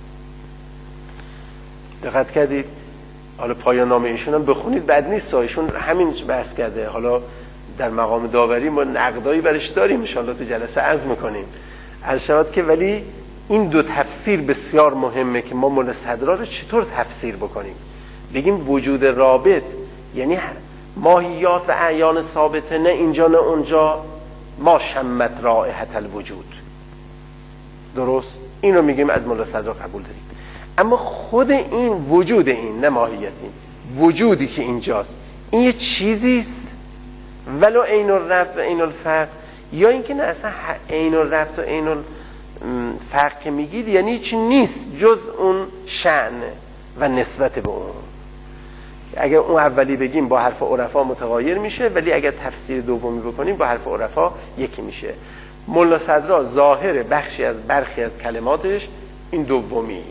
دقت کردید؟ حالا پایان نامه ایشون هم بخونید بد نیست، ایشون همین بحث کرده. حالا در مقام داوری ما نقدایی برش داریم، ان شاءالله تو جلسه عرض میکنیم. عرض شود که ولی این دو تفسیر بسیار مهمه که ما مولا صدرا رو چطور تفسیر بکنیم. بگیم وجود رابط یعنی ماهیات و اعیان ثابته، نه اینجا نه اونجا، ما شمت رائحت الوجود. درست؟ این رو میگیم از مولا صدرا قبول داریم. اما خود این وجود، این نه ماهیت، این وجودی که اینجاست، این یه چیزیست ولو عین الربط و عین الفرق، یا اینکه نه اصلا عین الربط و عین الفرق که میگید یعنی چی نیست جز اون شأن و نسبت به اون. اگر اون اولی بگیم با حرف عرفا متغایر میشه، ولی اگر تفسیر دومی بکنیم با حرف عرفا یکی میشه. مولا صدرا ظاهر برخی از کلماتش این دومی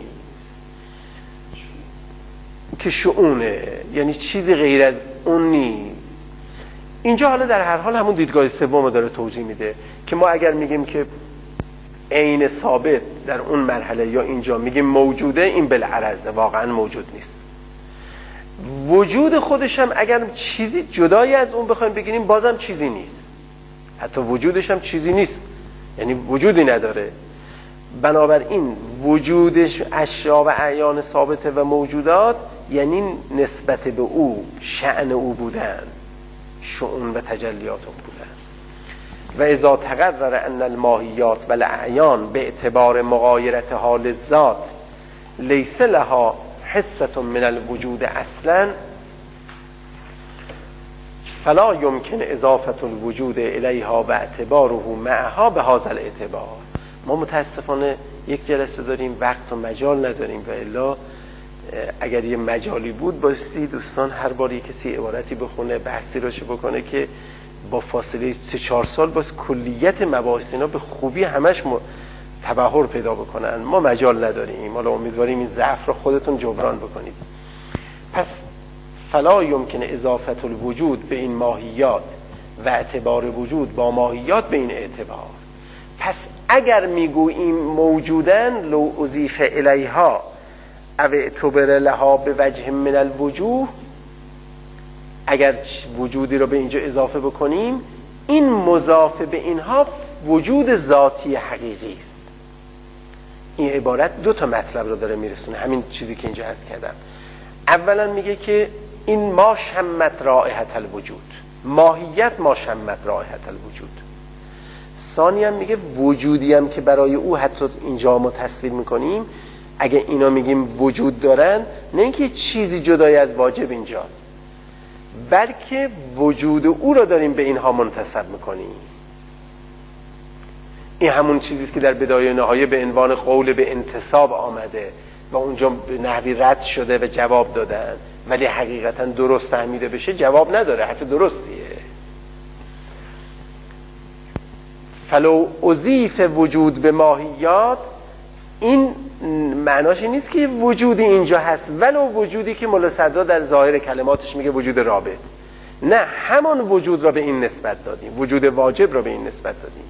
که شؤونه، یعنی چیزی غیر از اون نیست. اینجا حالا در هر حال همون دیدگاه سوم داره توضیح میده که ما اگر میگیم که عین ثابت در اون مرحله یا اینجا میگیم موجوده، این بالعرض واقعا موجود نیست. وجود خودش هم اگر چیزی جدای از اون بخوایم بگیریم بازم چیزی نیست، حتی وجودش هم چیزی نیست، یعنی وجودی نداره. بنابراین وجودش اشیا و اعیان ثابته و موجودات یعنی نسبت به او، شأن او بودن، شؤون و تجلیات او بودن. و اذا تقرر ان الماهیات و الاعیان به اعتبار مغایرتها للذات لیس لها حصة من الوجود اصلا فلا يمكن اضافة الوجود الیها و اعتباره معها به هذا الاعتبار. ما متاسفانه یک جلسه داریم، وقت و مجال نداریم، و الا اگر یه مجالی بود بایستی دوستان هر باری کسی عبارتی بخونه بحثی روش بکنه که با فاصله 3-4 سال باز کلیت مباحث اینا به خوبی همش تبحر پیدا بکنن. ما مجال نداریم، حالا امیدواریم این ضعف رو خودتون جبران بکنید. پس فلا یمکن اضافه الوجود به این ماهیات و اعتبار وجود با ماهیات به این اعتبار. پس اگر میگوییم موجودن لو اضیف الیها او اعتبر لها به وجه من الوجوه، اگر وجودی رو به اینجا اضافه بکنیم این مضاف به اینها وجود ذاتی حقیقی است. این عبارت دو تا مطلب رو داره میرسونه، همین چیزی که اینجا عرض کردم. اولا میگه که این ما شمت رائحت الوجود، ماهیت ما شمت رائحت الوجود. ثانیا میگه وجودی هم که برای او حتی اینجا ما تصویر میکنیم، اگه اینا میگیم وجود دارن، نه اینکه چیزی جدای از واجب اینجاست، بلکه وجود او رو داریم به اینها منتسب میکنیم. این همون چیزیست که در بدایه نهایه به عنوان قول به انتصاب آمده و اونجا به نحوی رد شده و جواب دادن، ولی حقیقتا درست فهمیده بشه جواب نداره، حرف درستیه. فلو اضیف وجود به ماهیات، این معناش نیست که وجودی اینجا هست ولو وجودی که ملا صدرا در ظاهر کلماتش میگه وجود رابط، نه، همان وجود را به این نسبت دادیم، وجود واجب را به این نسبت دادیم.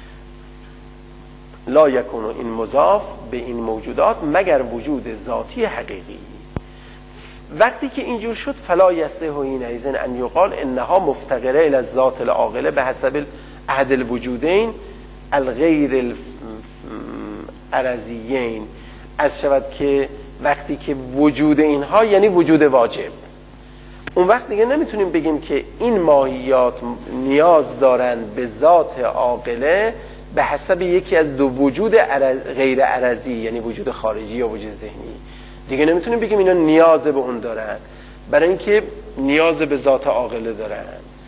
لا یکون این مضاف به این موجودات مگر وجود ذاتی حقیقی. وقتی که اینجور شد فلا یصح حینئذ ان یقال انها مفتقره الی الذات العاقله به حسب احد الوجودین الغیر الارضیین. از شود که وقتی که وجود اینها یعنی وجود واجب، اون وقت دیگه نمیتونیم بگیم که این ماهیات نیاز دارند به ذات عاقله به حسب یکی از دو وجود غیر عرضی، یعنی وجود خارجی یا وجود ذهنی. دیگه نمیتونیم بگیم اینا نیاز به اون دارن، برای اینکه نیاز به ذات عاقله دارن،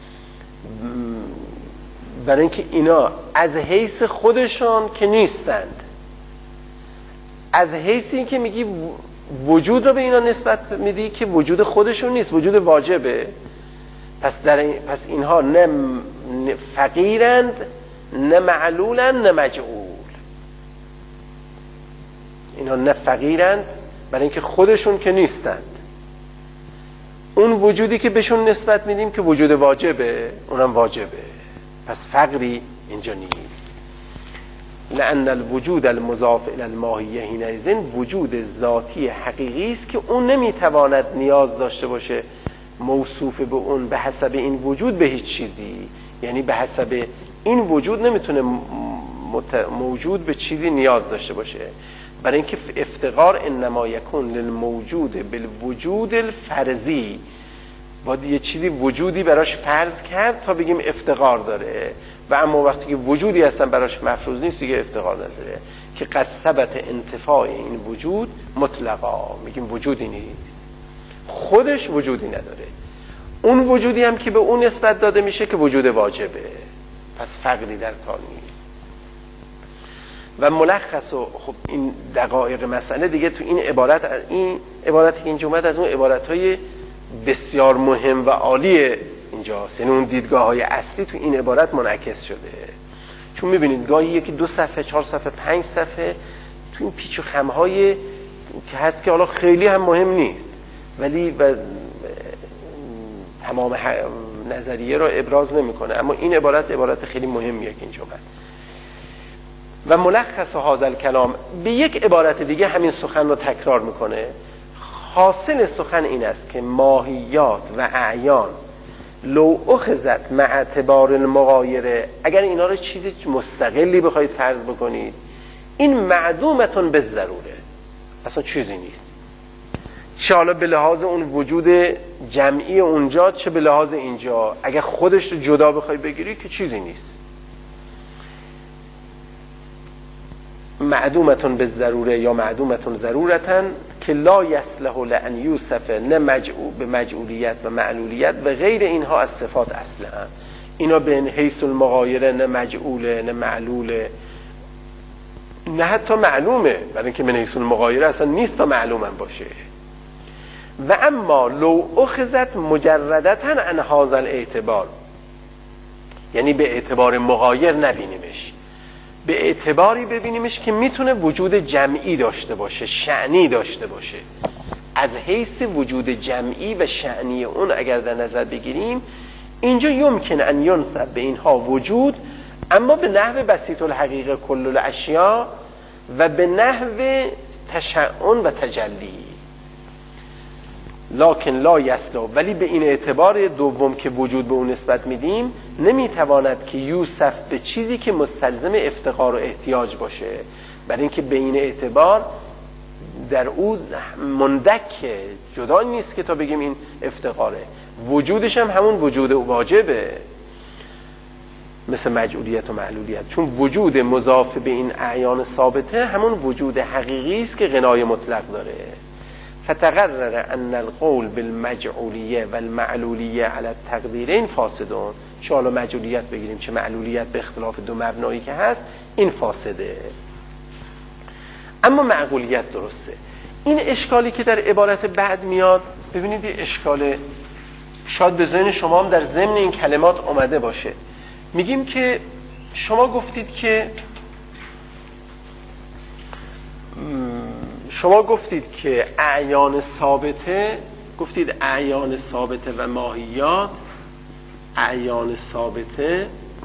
برای اینکه اینا از حیث خودشان که نیستند، از حیث این که میگی وجود رو به اینا نسبت میدی که وجود خودشون نیست، وجود واجبه. پس اینها نه فقیرند، نه معلولند، نه مجعول. اینها نه فقیرند برای اینکه خودشون که نیستند، اون وجودی که بهشون نسبت میدیم که وجود واجبه، اونم واجبه، پس فقری اینجا نیست. لأن الوجود المضاف الى الماهیه حینئذ وجود ذاتی حقیقی است که اون نمیتواند نیاز داشته باشه موصوف به اون به حسب این وجود به هیچ چیزی، یعنی به حسب این وجود نمیتونه موجود به چیزی نیاز داشته باشه، برای اینکه افتقار انما یکون للموجود بالوجود الفرضی، باید یه چیزی وجودی براش فرض کرد تا بگیم افتقار داره، و اما وقتی که وجودی اصلا براش مفروض نیست دیگه افتقار نداره، که قد ثبت انتفاع این وجود مطلقا، میگیم وجودی نیست، خودش وجودی نداره، اون وجودی هم که به اون نسبت داده میشه که وجود واجبه، پس فقری در کار نیست. و ملخص و خب این دقایق مسئله دیگه تو این عبارتی که اینجا اومد از اون عبارتهای بسیار مهم و عالی اینجاست، یعنی اون دیدگاه های اصلی تو این عبارت منعکس شده. چون میبینید گاهی یکی 2 صفحه 4 صفحه 5 صفحه تو این پیچ و خمهای که هست که حالا خیلی هم مهم نیست ولی تمام نظریه رو ابراز نمیکنه، اما این عبارت خیلی مهمیه که اینجا اومد. و ملخص هذا الکلام به یک عبارت دیگه همین سخن رو تکرار میکنه. حاصل سخن این است که ماهیات و اعیان لو اخذت مع اعتبار المغایره، اگر اینا رو چیزی مستقلی بخواید فرض بکنید، این معدومتون به ضروره، اصلا چیزی نیست، چه حالا به لحاظ اون وجود جمعی اونجا چه به لحاظ اینجا، اگر خودش رو جدا بخوای بگیری که چیزی نیست. معدومتون به ضروره یا معدومتون ضرورتن که لا یصلح لان یوصف نه به مجعولیت و معلولیت و غیر اینها از صفات اصلا. اینا به حیث المغایره نه مجعوله نه معلوله نه حتی معلومه، برای اینکه من حیث المغایره اصلا نیست تا معلومم باشه. و اما لو اخذت مجردتا عن هذا الاعتبار، یعنی به اعتبار مغایر نبینیمش، به اعتباری ببینیمش که میتونه وجود جمعی داشته باشه، شأنی داشته باشه. از حیث وجود جمعی و شأنی اون اگر در نظر بگیریم، اینجا یمکن ان ینسب به اینها وجود، اما به نحو بسیط الحقیقه کل الاشیاء و به نحو تشعن و تجلی. لکن لا یصلح، ولی به این اعتبار دوم که وجود به اون نسبت میدیم نمیتواند که یوصف به چیزی که مستلزم افتقار و احتیاج باشه، برای اینکه به این اعتبار در او مندک جدا نیست که تا بگیم این افتقاره، وجودش هم همون وجود واجبه، مثل مجعولیت و معلولیت، چون وجود مضاف به این اعیان ثابته همون وجود حقیقی است که غنای مطلق داره. فتقرر ان القول بالمجعولیه والمعلولیه علی التقدیرین فاسدون، چه حالا مجعولیت بگیریم چه معلولیت، به اختلاف دو مبنایی که هست این فاسده. اما معقولیت درسته. این اشکالی که در عبارت بعد میاد، ببینید یه اشکال شاید به ذهن شما هم در ضمن این کلمات اومده باشه. میگیم که شما گفتید که اعیان ثابته، گفتید اعیان ثابته و ماهیات، اعیان ثابته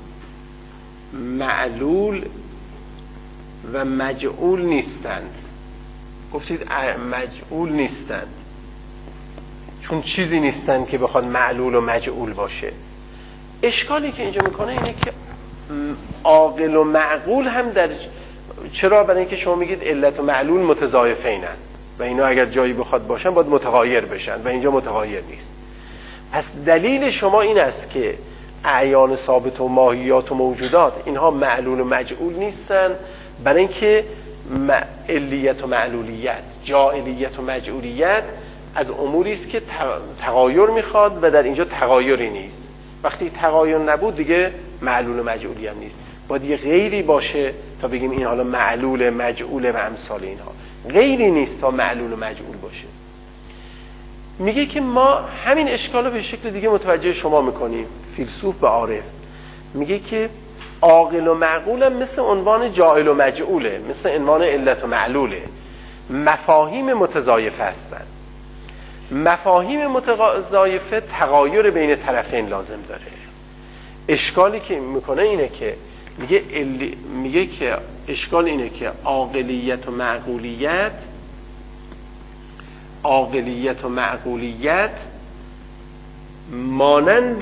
معلول و مجعول نیستند. گفتید مجعول نیستند چون چیزی نیستند که بخواد معلول و مجعول باشه. اشکالی که اینجا میکنه اینه که عاقل و معقول هم در چرا؟ برای اینکه شما میگید علت و معلول متضایفینن و اینا اگر جایی بخواد باشن باید متغایر بشن و اینجا متغایر نیست. پس دلیل شما این است که اعیان ثابت و ماهیات و موجودات اینها معلول و مجعول نیستن، برای اینکه علیت و معلولیت، جاعلیت و مجعولیت از اموری است که تغایر میخواد و در اینجا تغایری نیست. وقتی تغایر نبود دیگه معلول و مجعولی هم نیست، باید یه غیری باشه تا بگیم این حالا معلول مجعول و امثال اینها. غیری نیست تا معلول و مجعول باشه. میگه که ما همین اشکال رو به شکل دیگه متوجه شما میکنیم. فیلسوف به عارف میگه که عاقل و معقول هم مثل عنوان جاعل و مجعوله، مثل عنوان علت و معلوله، مفاهیم متضایفه هستن. مفاهیم متضایفه تغایر بین طرفین لازم داره. اشکالی که میکنه اینه که میگه که اشکال اینه که عاقلیت و معقولیت مانند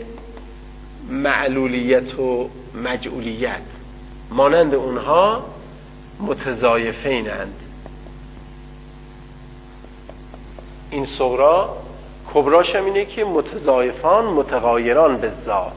معلولیت و مجعولیت، مانند اونها متضایفینند. این صغرا کبراش هم اینه که متضایفان متغایران به ذات.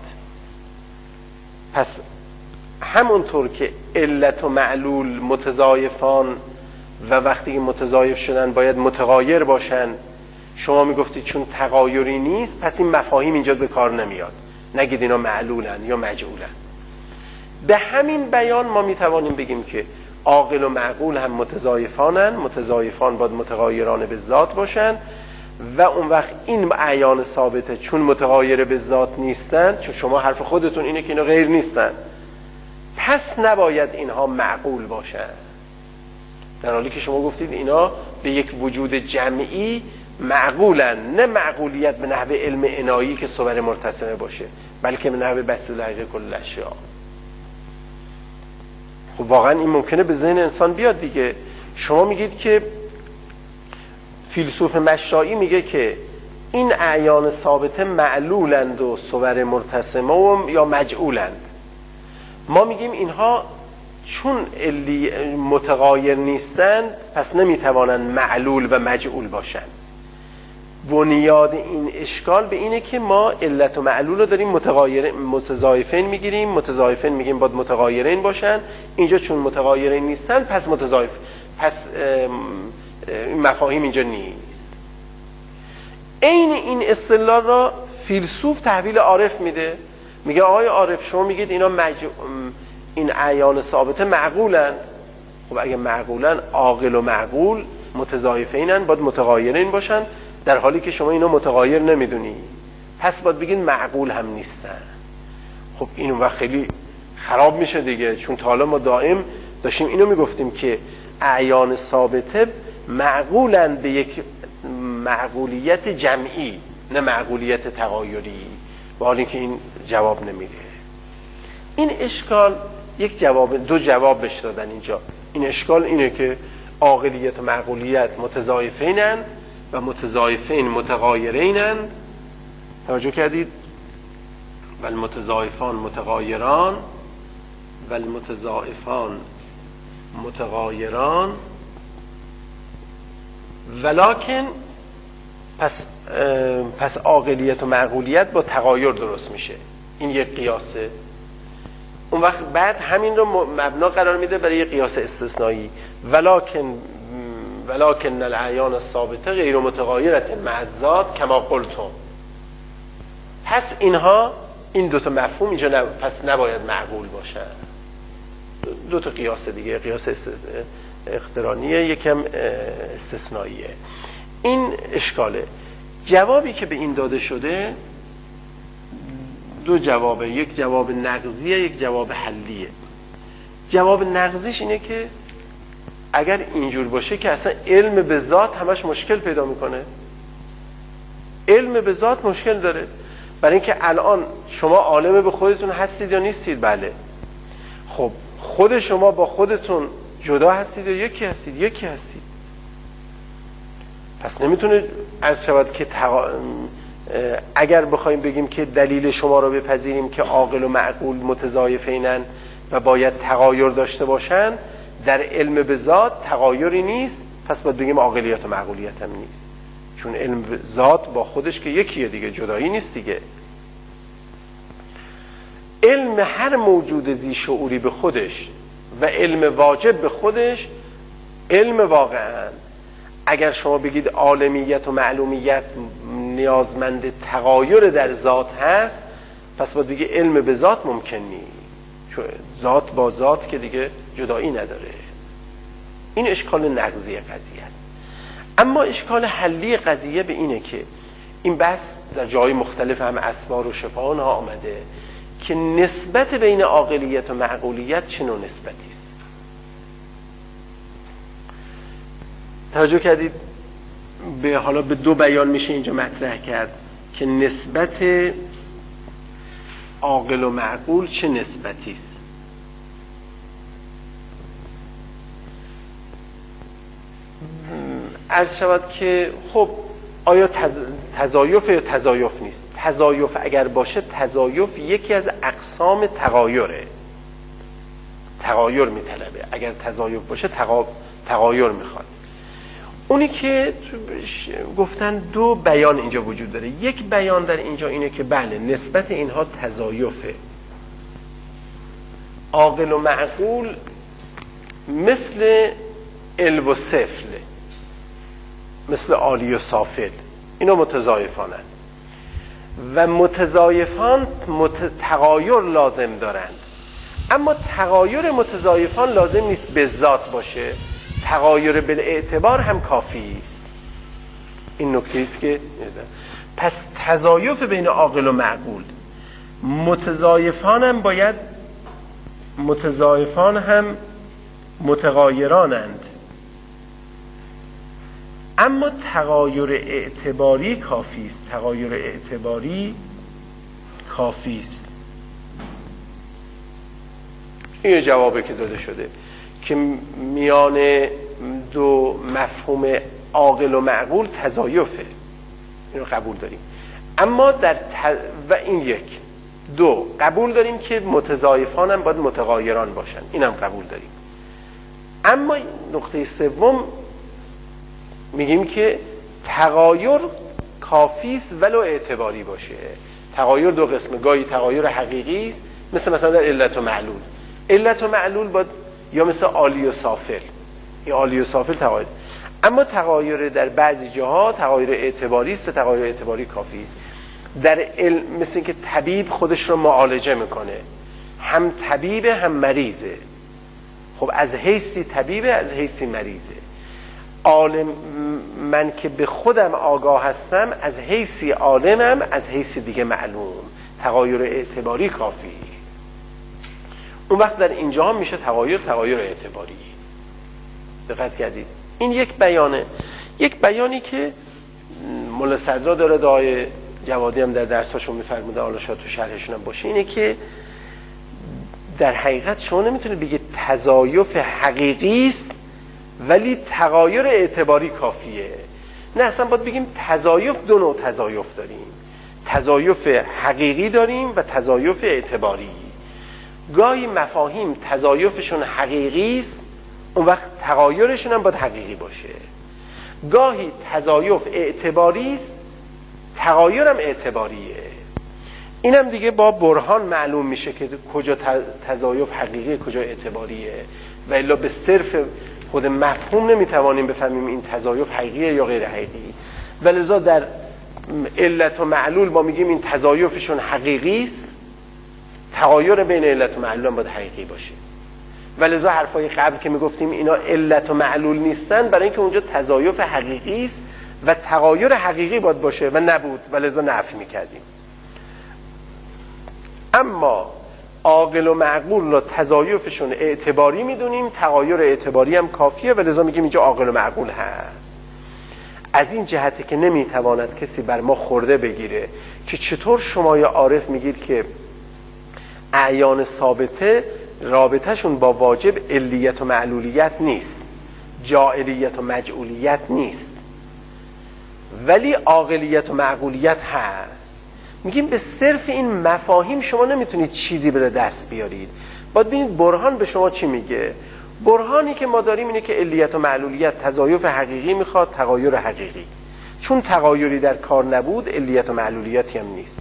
پس همونطور که علت و معلول متضایفان و وقتی که متضایف شدن باید متغایر باشن، شما میگفتید چون تغایری نیست پس این مفاهیم اینجا به کار نمیاد، نگید اینا معلولن یا مجعولن. به همین بیان ما میتوانیم بگیم که عاقل و معقول هم متضایفانن، متضایفان باید متغایران به ذات باشن و اون وقت این اعیان ثابته چون متغایر به ذات نیستن، چون شما حرف خودتون اینه که اینا غیر نیستن، پس نباید اینها معقول باشن، در حالی که شما گفتید اینا به یک وجود جمعی معقولن، نه معقولیت به نحو علم عنایی که صور مرتسمه باشه، بلکه به نحو بسط دقیق کل اشیاء. خب واقعا این ممکنه به ذهن انسان بیاد دیگه. شما میگید که فیلسوف مشائی میگه که این اعیان ثابته معلولند و صور مرتسمه و یا مجعولند. ما میگیم اینها چون متغایر نیستند پس نمیتوانند معلول و مجعول باشند. بنیاد این اشکال به اینه که ما علت و معلول رو داریم متضایفین میگیریم، متضایفین میگیم باید متغایرین باشن، اینجا چون متغایرین نیستن پس متضایف، پس مفاهیم اینجا نیست. این اصطلاح را فیلسوف تحویل عارف میده، میگه آقای عارف شما میگید اینا این اعیان ثابته معقولن. خب اگه معقولن، عاقل و معقول متضایفینن باید متغایرین باشن، در حالی که شما اینا متغایر نمیدونی، پس باید بگین معقول هم نیستن. خب این وقت خیلی خراب میشه دیگه، چون تا حالا ما دائم داشتیم اینو میگفتیم که اعیان ثابته معقولن به یک معقولیت جمعی، نه معقولیت تغایری، با حالی که این جواب نمیده. این اشکال دو جواب بهش دادن اینجا. این اشکال اینه که عاقلیت و معقولیت متضایفینن و متضایفین متغایرینن. توجه کردید؟ و المتضایفان متغایران و المتضایفان متغایران، ولکن پس عاقلیت و معقولیت با تغایر درست میشه. این یک قیاسه. اون وقت بعد همین رو مبنا قرار میده برای یک قیاس استثنایی، ولکن الاعیان الثابته غیر متغایرة مع الذات کما قلتم. پس اینها این دوتا مفهوم اینجا پس نباید معقول باشن. دوتا قیاس دیگه، قیاس اقترانیه، یکم استثنائیه. این اشکاله. جوابی که به این داده شده دو جوابه، یک جواب نقضیه، یک جواب حلیه. جواب نقضیش اینه که اگر اینجور باشه که اصلا علم به ذات همش مشکل پیدا میکنه. علم به ذات مشکل داره، برای اینکه الان شما عالم به خودتون هستید یا نیستید؟ بله. خب خود شما با خودتون جدا هستید یا یکی هستید؟ یکی هستید. پس نمیتونه عرض شود که اگر بخوایم بگیم که دلیل شما رو بپذیریم که عاقل و معقول متضایفینن و باید تغایر داشته باشن، در علم به ذات تغایری نیست، پس باید بگیم عاقلیت و معقولیت هم نیست، چون علم به ذات با خودش که یکیه دیگه، جدایی نیست دیگه. علم هر موجود ذی شعوری به خودش و علم واجب به خودش علم واقعا. اگر شما بگید عالمیت و معلومیت نیازمند تغایر در ذات هست، پس باید بگید علم به ذات ممکن نیست، چون ذات با ذات که دیگه جدایی نداره. این اشکال نقضی قضیه است. اما اشکال حلی قضیه به اینه که این بحث در جای مختلف هم اسمار و شفاهان ها آمده که نسبت بین عاقلیت و معقولیت چه نوع نسبتی است. توجه کردید حالا به دو بیان میشه اینجا مطرح کرد که نسبت عاقل و معقول چه نسبتی است. عرض شود که خب آیا تضایف یا تضایف نیست؟ تضایف اگر باشه، تضایف یکی از اقسام تغایره، تغایر میطلبه. اگر تضایف باشه تغایر میخواد. اونی که گفتن دو بیان اینجا وجود داره. یک بیان در اینجا اینه که بله نسبت اینها تضایفه. عاقل و معقول مثل علو و سفل، مثل عالی و سافل، اینا متضایفانند و متضایفان تغایر لازم دارند. اما تغایر متضایفان لازم نیست به ذات باشه، تغایر بالاعتبار هم کافی است. این نکته است که پس تضایف بین عاقل و معقول، متضایفان هم متغایرانند، اما تغایر اعتباری کافی است. تغایر اعتباری کافی است. این جوابی که داده شده که میان دو مفهوم عاقل و معقول تضایفه، اینو قبول داریم. اما و این یک دو قبول داریم که متضایفان هم باید متغایران باشن، اینم قبول داریم. اما نقطه سوم میگیم که تغایر کافی است ولو اعتباری باشه. تغایر دو قسمه، گاهی تغایر حقیقی است مثلا در علت و معلول. علت و معلول باید یا مثل عالی و سافل، این عالی و سافل تغایر. اما تغایر در بعضی جاها تغایر اعتباری است، تغایر اعتباری کافی است. در علم مثل اینکه طبیب خودش رو معالجه میکنه، هم طبیبه هم مریضه. خب از حیثی طبیبه، از حیثی مریضه. عالم من که به خودم آگاه هستم، از حیثی عالمم، از حیثی دیگه معلوم. تغایر اعتباری کافی. اون وقت در اینجا هم میشه تغایر اعتباری. دقت کردید؟ این یک بیانه. یک بیانی که مولا صدرا داره، دعای جوادی هم در درساشون میفرموده، حالا شاید تو شرحشون هم باشه، اینه که در حقیقت شما نمیتونید بگید تضایف حقیقی است ولی تغایر اعتباری کافیه. نه، اصلا باید بگیم تضایف، دو نوع تضایف داریم. تضایف حقیقی داریم و تضایف اعتباری. گاهی مفاهیم تضایفشون حقیقی است، اون وقت تغایرشون هم باید حقیقی باشه. گاهی تضایف اعتباری است، تغایرم اعتباریه. اینم دیگه با برهان معلوم میشه که کجا تضایف حقیقیه کجا اعتباریه، و الا به صرف خود مفهوم نمیتوانیم بفهمیم این تضایف حقیقیه یا غیر حقیقی. ولذا در علت و معلول ما میگیم این تضایفشون حقیقی است تغایر بین علت و معلول هم باید حقیقی باشه. ولذا حرفای قبل که میگفتیم اینا علت و معلول نیستن، برای اینکه اونجا تضایف حقیقی است و تغایر حقیقی باید باشه و نبود، ولذا نفی میکردیم. اما عاقل و معقول را تضایفشون اعتباری میدونیم، تغایر اعتباری هم کافیه، ولذا میگیم اینجا عاقل و معقول هست. از این جهته که نمیتواند کسی بر ما خورده بگیره که چطور شما یا عارف میگید که اعیان ثابته رابطهشون با واجب علیت و معلولیت نیست، جاعلیت و مجعولیت نیست، ولی عاقلیت و معقولیت هست. میگیم به صرف این مفاهیم شما نمیتونید چیزی به دست بیارید، باید ببینید برهان به شما چی میگه. برهانی که ما داریم اینه که علیت و معلولیت تضایف حقیقی میخواد، تغایر حقیقی. چون تغایری در کار نبود، علیت و معلولیتی هم نیست.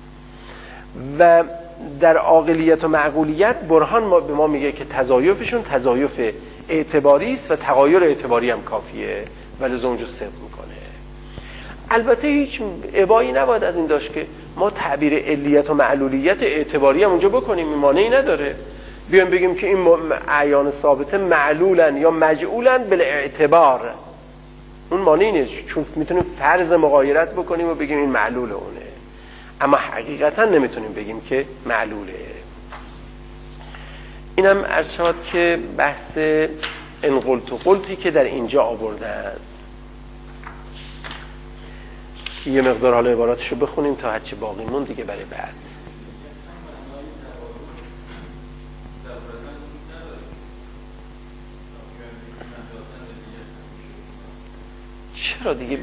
و در عاقلیت و معقولیت برهان به ما میگه که تضایفشون تضایف اعتباری است و تغایر اعتباری هم کافیه، ولی اونجا صدق میکنه. البته هیچ ابایی نباید از این داشت که ما تعبیر علیت و معلولیت اعتباری هم اونجا بکنیم، مانعی نداره. بیایم بگیم که این اعیان ثابته معلولن یا مجعولن بالاعتبار، اون مانعی نیست، چون میتونیم فرض مغایرت بکنیم و بگیم این معلول اونه، اما حقیقتا نمیتونیم بگیم که معلوله. اینم عرض شد که بحث انقلت و قلتی که در اینجا آوردن. یه مقدار حالا عباراتشو بخونیم تا هرچی باقی مون دیگه برای بعد. چرا دیگه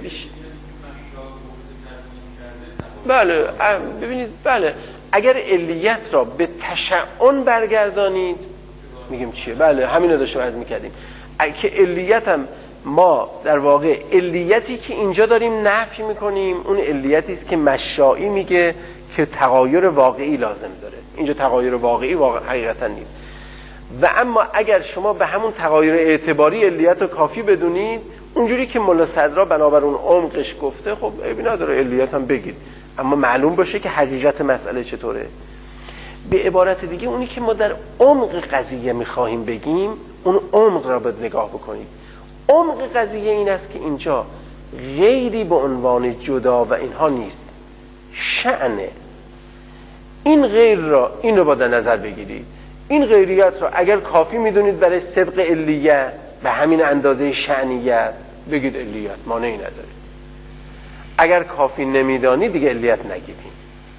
بله ببینید، بله اگر علیت را به تشعن برگردانید میگیم چیه؟ بله همین رو داشتیم عرض میکردیم که علیت هم ما در واقع علیتی که اینجا داریم نفی میکنیم اون علیتی است که مشائی میگه که تغایر واقعی لازم داره. اینجا تغایر واقعی حقیقتا نیست. و اما اگر شما به همون تغایر اعتباری علیت رو کافی بدونید، اونجوری که ملا صدرا بنابر اون عمقش گفته، خب عیبی نداره علیت هم بگید، اما معلوم باشه که حقیقت مسئله چطوره. به عبارت دیگه اونی که ما در عمق قضیه میخواهیم بگیم، اون عمق را باید نگاه بکنید. عمق قضیه این است که اینجا غیری به عنوان جدا و اینها نیست، شأنه. این غیر را، این رو باید نظر بگیرید. این غیریت را اگر کافی میدونید برای صدق علیت به همین اندازه شأنیت، بگید علیت، مانعی نداره. اگر کافی نمیدانید دیگه علیت نگیدیم.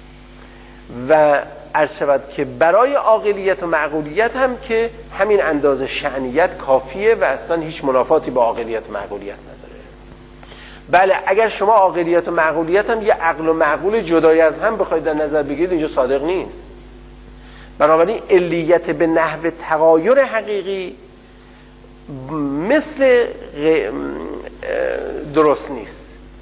و عرض شود که برای عاقلیت و معقولیت هم که همین اندازه شأنیت کافیه و اصلا هیچ منافاتی با عاقلیت و معقولیت نداره. بله اگر شما عاقلیت و معقولیت هم یه عقل و معقول جدای از هم بخواید در نظر بگیرید، اینجا صادق نیست. بنابراین علیت به نحو تغایر حقیقی مثل درست نیست،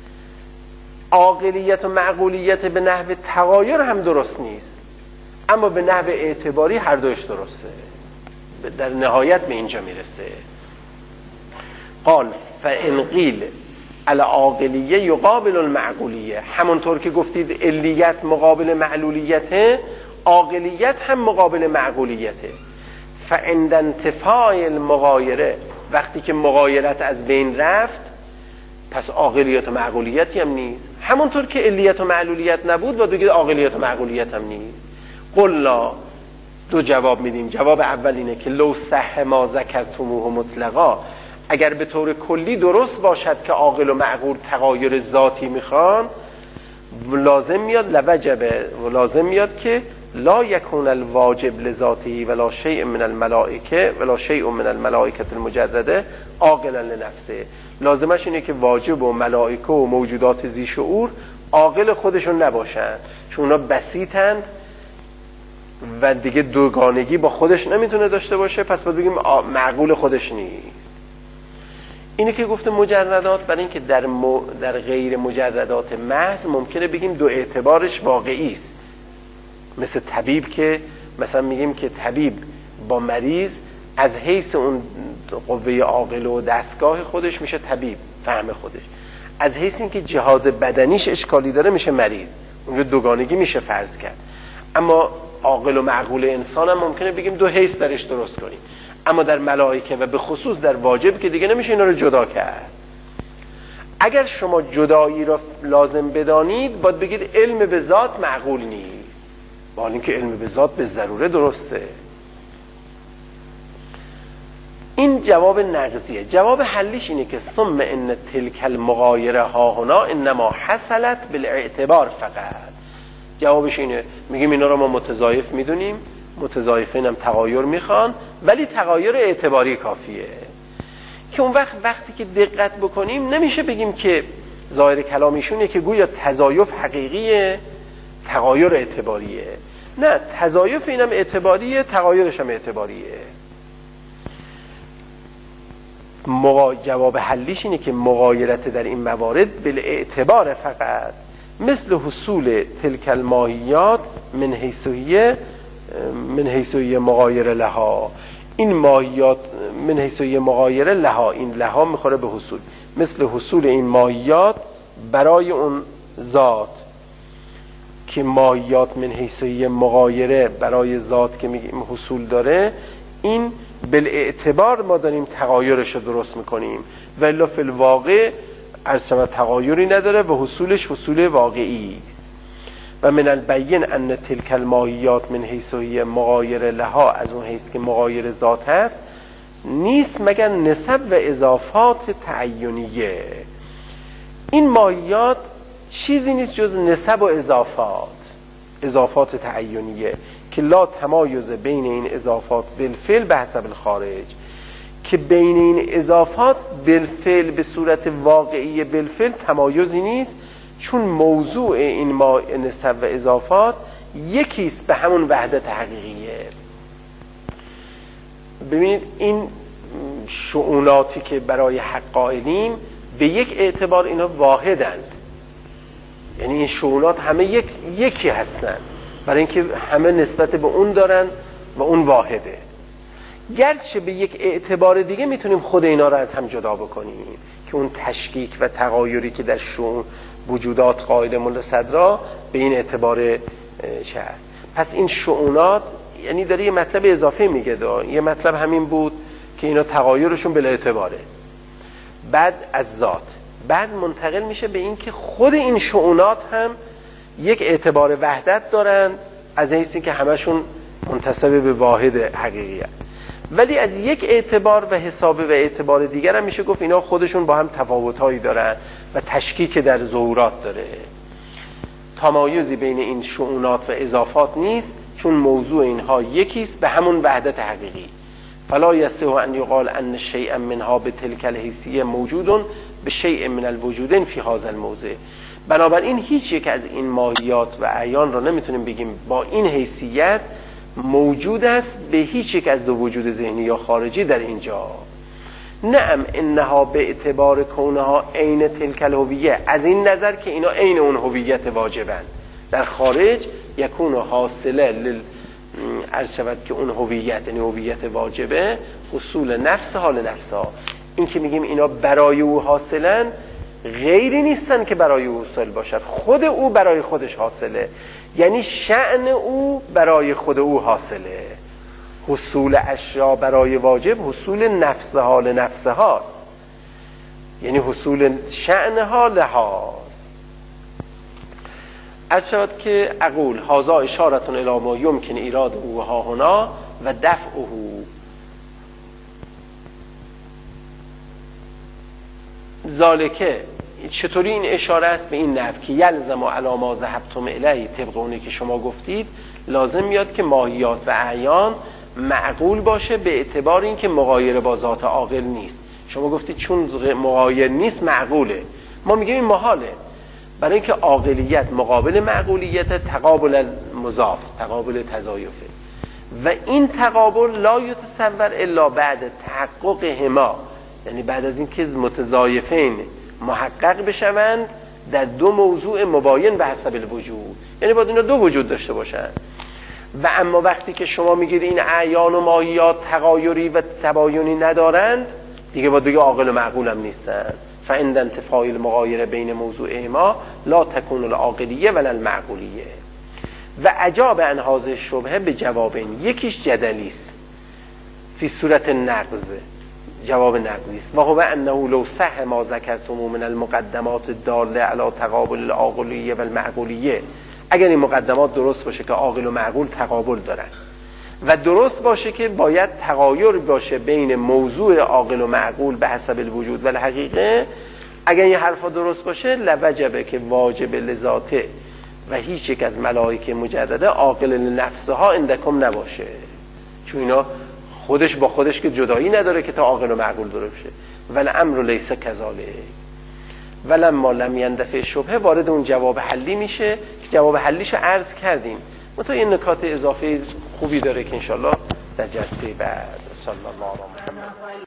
عاقلیت و معقولیت به نحو تغایر هم درست نیست، اما به نحو اعتباری هر دوش درسته. در نهایت به اینجا میرسه. قال فإن قیل العاقلیه یقابل المعقولیه، همونطور که گفتید علیت مقابل معلولیته، عاقلیت هم مقابل معقولیته. فعند انتفاء المغایره، وقتی که مغایرت از بین رفت پس عاقلیت و معقولیتی هم نیست. همونطور که علیت و معلولیت نبود و دیگه عاقلیت و معقولیت هم نیست. قلنا، دو جواب میدیم. جواب اول اینه که لو صح ما ذکرتموه مطلقا، اگر به طور کلی درست باشد که عاقل و معقول تغایر ذاتی میخوان، لازم میاد لوجبه، و لازم میاد که لا یکون الواجب لذاته ولا شیء من الملائکه ولا شیء من الملائکه المجرده عاقلا لنفسه. لازمش اینه که واجب و ملائکه و موجودات ذی شعور عاقل خودشون نباشن، چون اونا بسیطند و دیگه دوگانگی با خودش نمیتونه داشته باشه، پس باید بگیم معقول خودش نیست. اینه که گفته مجردات، برای اینکه در غیر مجردات محض ممکنه بگیم دو اعتبارش واقعی است. مثل طبیب که مثلا میگیم که طبیب با مریض از حیث اون قوه عاقل و دستگاه خودش میشه طبیب، فهم خودش، از حیث این که جهاز بدنیش اشکالی داره میشه مریض. اونجا دوگانگی میشه فرض کرد. اما عاقل و معقول انسان هم ممکنه بگیم دو حیث درش درست کنیم، اما در ملائکه و به خصوص در واجب که دیگه نمیشه اینا رو جدا کرد. اگر شما جدایی را لازم بدانید باید بگید علم به ذات معقول نیست، با اینکه علم به ذات به ضروره درسته. این جواب نقضیه. جواب حلیش اینه که ثم ان تلک المغایره ها هنا انما حصلت بالاعتبار فقط. جوابش اینه، میگیم اینا رو ما متضایف میدونیم، متضایفین هم تغایر میخوان، ولی تغایر اعتباری کافیه. که اون وقتی که دقت بکنیم نمیشه بگیم که ظاهر کلامیشونه که گویا تضایف حقیقیه تغایر اعتباریه. نه، تضایف اینم اعتباریه، تغایرش هم اعتباریه. جواب حلیش اینه که مغایرت در این موارد بالاعتبار فقط، مثل حصول تلک الماهیات من حیثیه مغایره لها. این ماهیات من حیثیه مغایره لها، این لها میخوره به حصول، مثل حصول این ماهیات برای اون ذات که ماهیات من حیثیه مغایره برای ذات که میگیم حصول داره، این بالاعتبار ما داریم تغایرش رو درست میکنیم، ولی فی الواقع اصلا تغایری نداره و حصولش حصول واقعی است. و من البین ان تلک الماهیات من حیثیه مغایره لها، از اون حیث که مغایر ذات هست نیست مگر نسب و اضافات تعینیه. این ماهیات چیزی نیست جز نسب و اضافات تعینیه که لا تمایز بین این اضافات بالفعل به حسب الخارج، که بین این اضافات بالفعل به صورت واقعی بالفعل تمایزی نیست، چون موضوع این نسب و اضافات یکیست به همون وحدت حقیقیه. ببینید این شؤوناتی که برای حق قائلیم به یک اعتبار اینا واحدند، یعنی این شؤونات همه یکی هستند، برای اینکه همه نسبت به اون دارن و اون واحده. گرچه به یک اعتبار دیگه میتونیم خود اینا رو از هم جدا بکنیم که اون تشکیک و تغایری که در شؤون وجودات قائل ملا صدرا به این اعتبار چه هست. پس این شؤونات یعنی داره یه مطلب اضافه میگه، یه مطلب همین بود که اینا تغایرشون بلا اعتباره، بعد از ذات، بعد منتقل میشه به این که خود این شؤونات هم یک اعتبار وحدت دارن از حیثی که همشون منتسب به واحد حقیقی هست، ولی از یک اعتبار و حساب و اعتبار دیگر هم میشه گفت اینا خودشون با هم تفاوت‌هایی دارن و تشکیک در ظهورات داره. تمایزی بین این شؤونات و اضافات نیست، چون موضوع اینها یکیست به همون وحدت حقیقی. فلا یصح ان یقال ان شیئا منها بتلک الحیثیه موجود بشیء من الوجودین فی هذا الموضع. بنابراین هیچ یک از این ماهیات و اعیان را نمیتونیم بگیم با این حیثیت موجود است به هیچ یک از دو وجود ذهنی یا خارجی در اینجا. نعم انها به اعتبار کونها عین تلک الهویه، از این نظر که اینا عین اون هویت واجبند در خارج، یکون حاصله عرض شود که اون هویت یعنی هویت واجبه حصول نفس حال نفسها. این که میگیم اینا برای او حاصلن غیری نیستن که برای او حاصل باشد، خود او برای خودش حاصله، یعنی شأن او برای خود او حاصله. حصول اشیا برای واجب حصول نفس حال نفسه هاست، یعنی حصول شأن حال هاست. از شود که اقول هذا اشارتون الی ما یمکن ایراد او ها هنا و دفعه. ذالکه چطوری این اشاره است به این نحو که یلزم و علاما ذهبتم الیه، طبق اونی که شما گفتید لازم میاد که ماهیات و اعیان معقول باشه به اعتبار این که مغایر با ذات عاقل نیست. شما گفتید چون مغایر نیست معقوله، ما میگیم این محاله، برای اینکه عاقلیت مقابل معقولیت تقابل مضاف، تقابل تضایفه، و این تقابل لا یتصور الا بعد تحقق هما، یعنی بعد از اینکه متضایفین محقق بشوند در دو موضوع مباین به حسب الوجود، یعنی باید اینا دو وجود داشته باشن. و اما وقتی که شما میگید این اعیان و ماهیات تغایری و تباینی ندارند، دیگه باید بگه عاقل و معقول هم نیستن. فعند انتفاع المغایر بین موضوع ما لا تکون العاقلیه ولا المعقولیه. و اجاب عن هذه الشبهه به جوابین. یکیش جدلی است فی صورت نقض، جواب نقضی است، و هو انه لو صح ما ذکرتم من المقدمات الداله علی تقابل العاقلیه و المعقولیه، اگر این مقدمات درست باشه که عاقل و معقول تقابل دارن و درست باشه که باید تغایر باشه بین موضوع عاقل و معقول به حسب الوجود و الحقیقه، اگر این حرفا درست باشه لوجبه که واجب لذاته و هیچ یک از ملائکه مجرده عاقل لنفسها عندکم نباشه، چون اینا خودش با خودش که جدایی نداره که تا عاقل و معقول درست شه. ولی امر لیس کذالک، ولما لم یندفع شبهه وارد اون جواب حلی میشه که جواب حلیشو عرض کردیم. منتها این نکات اضافه خوبی داره که انشالله در جلسه بعد. صلی الله علیه و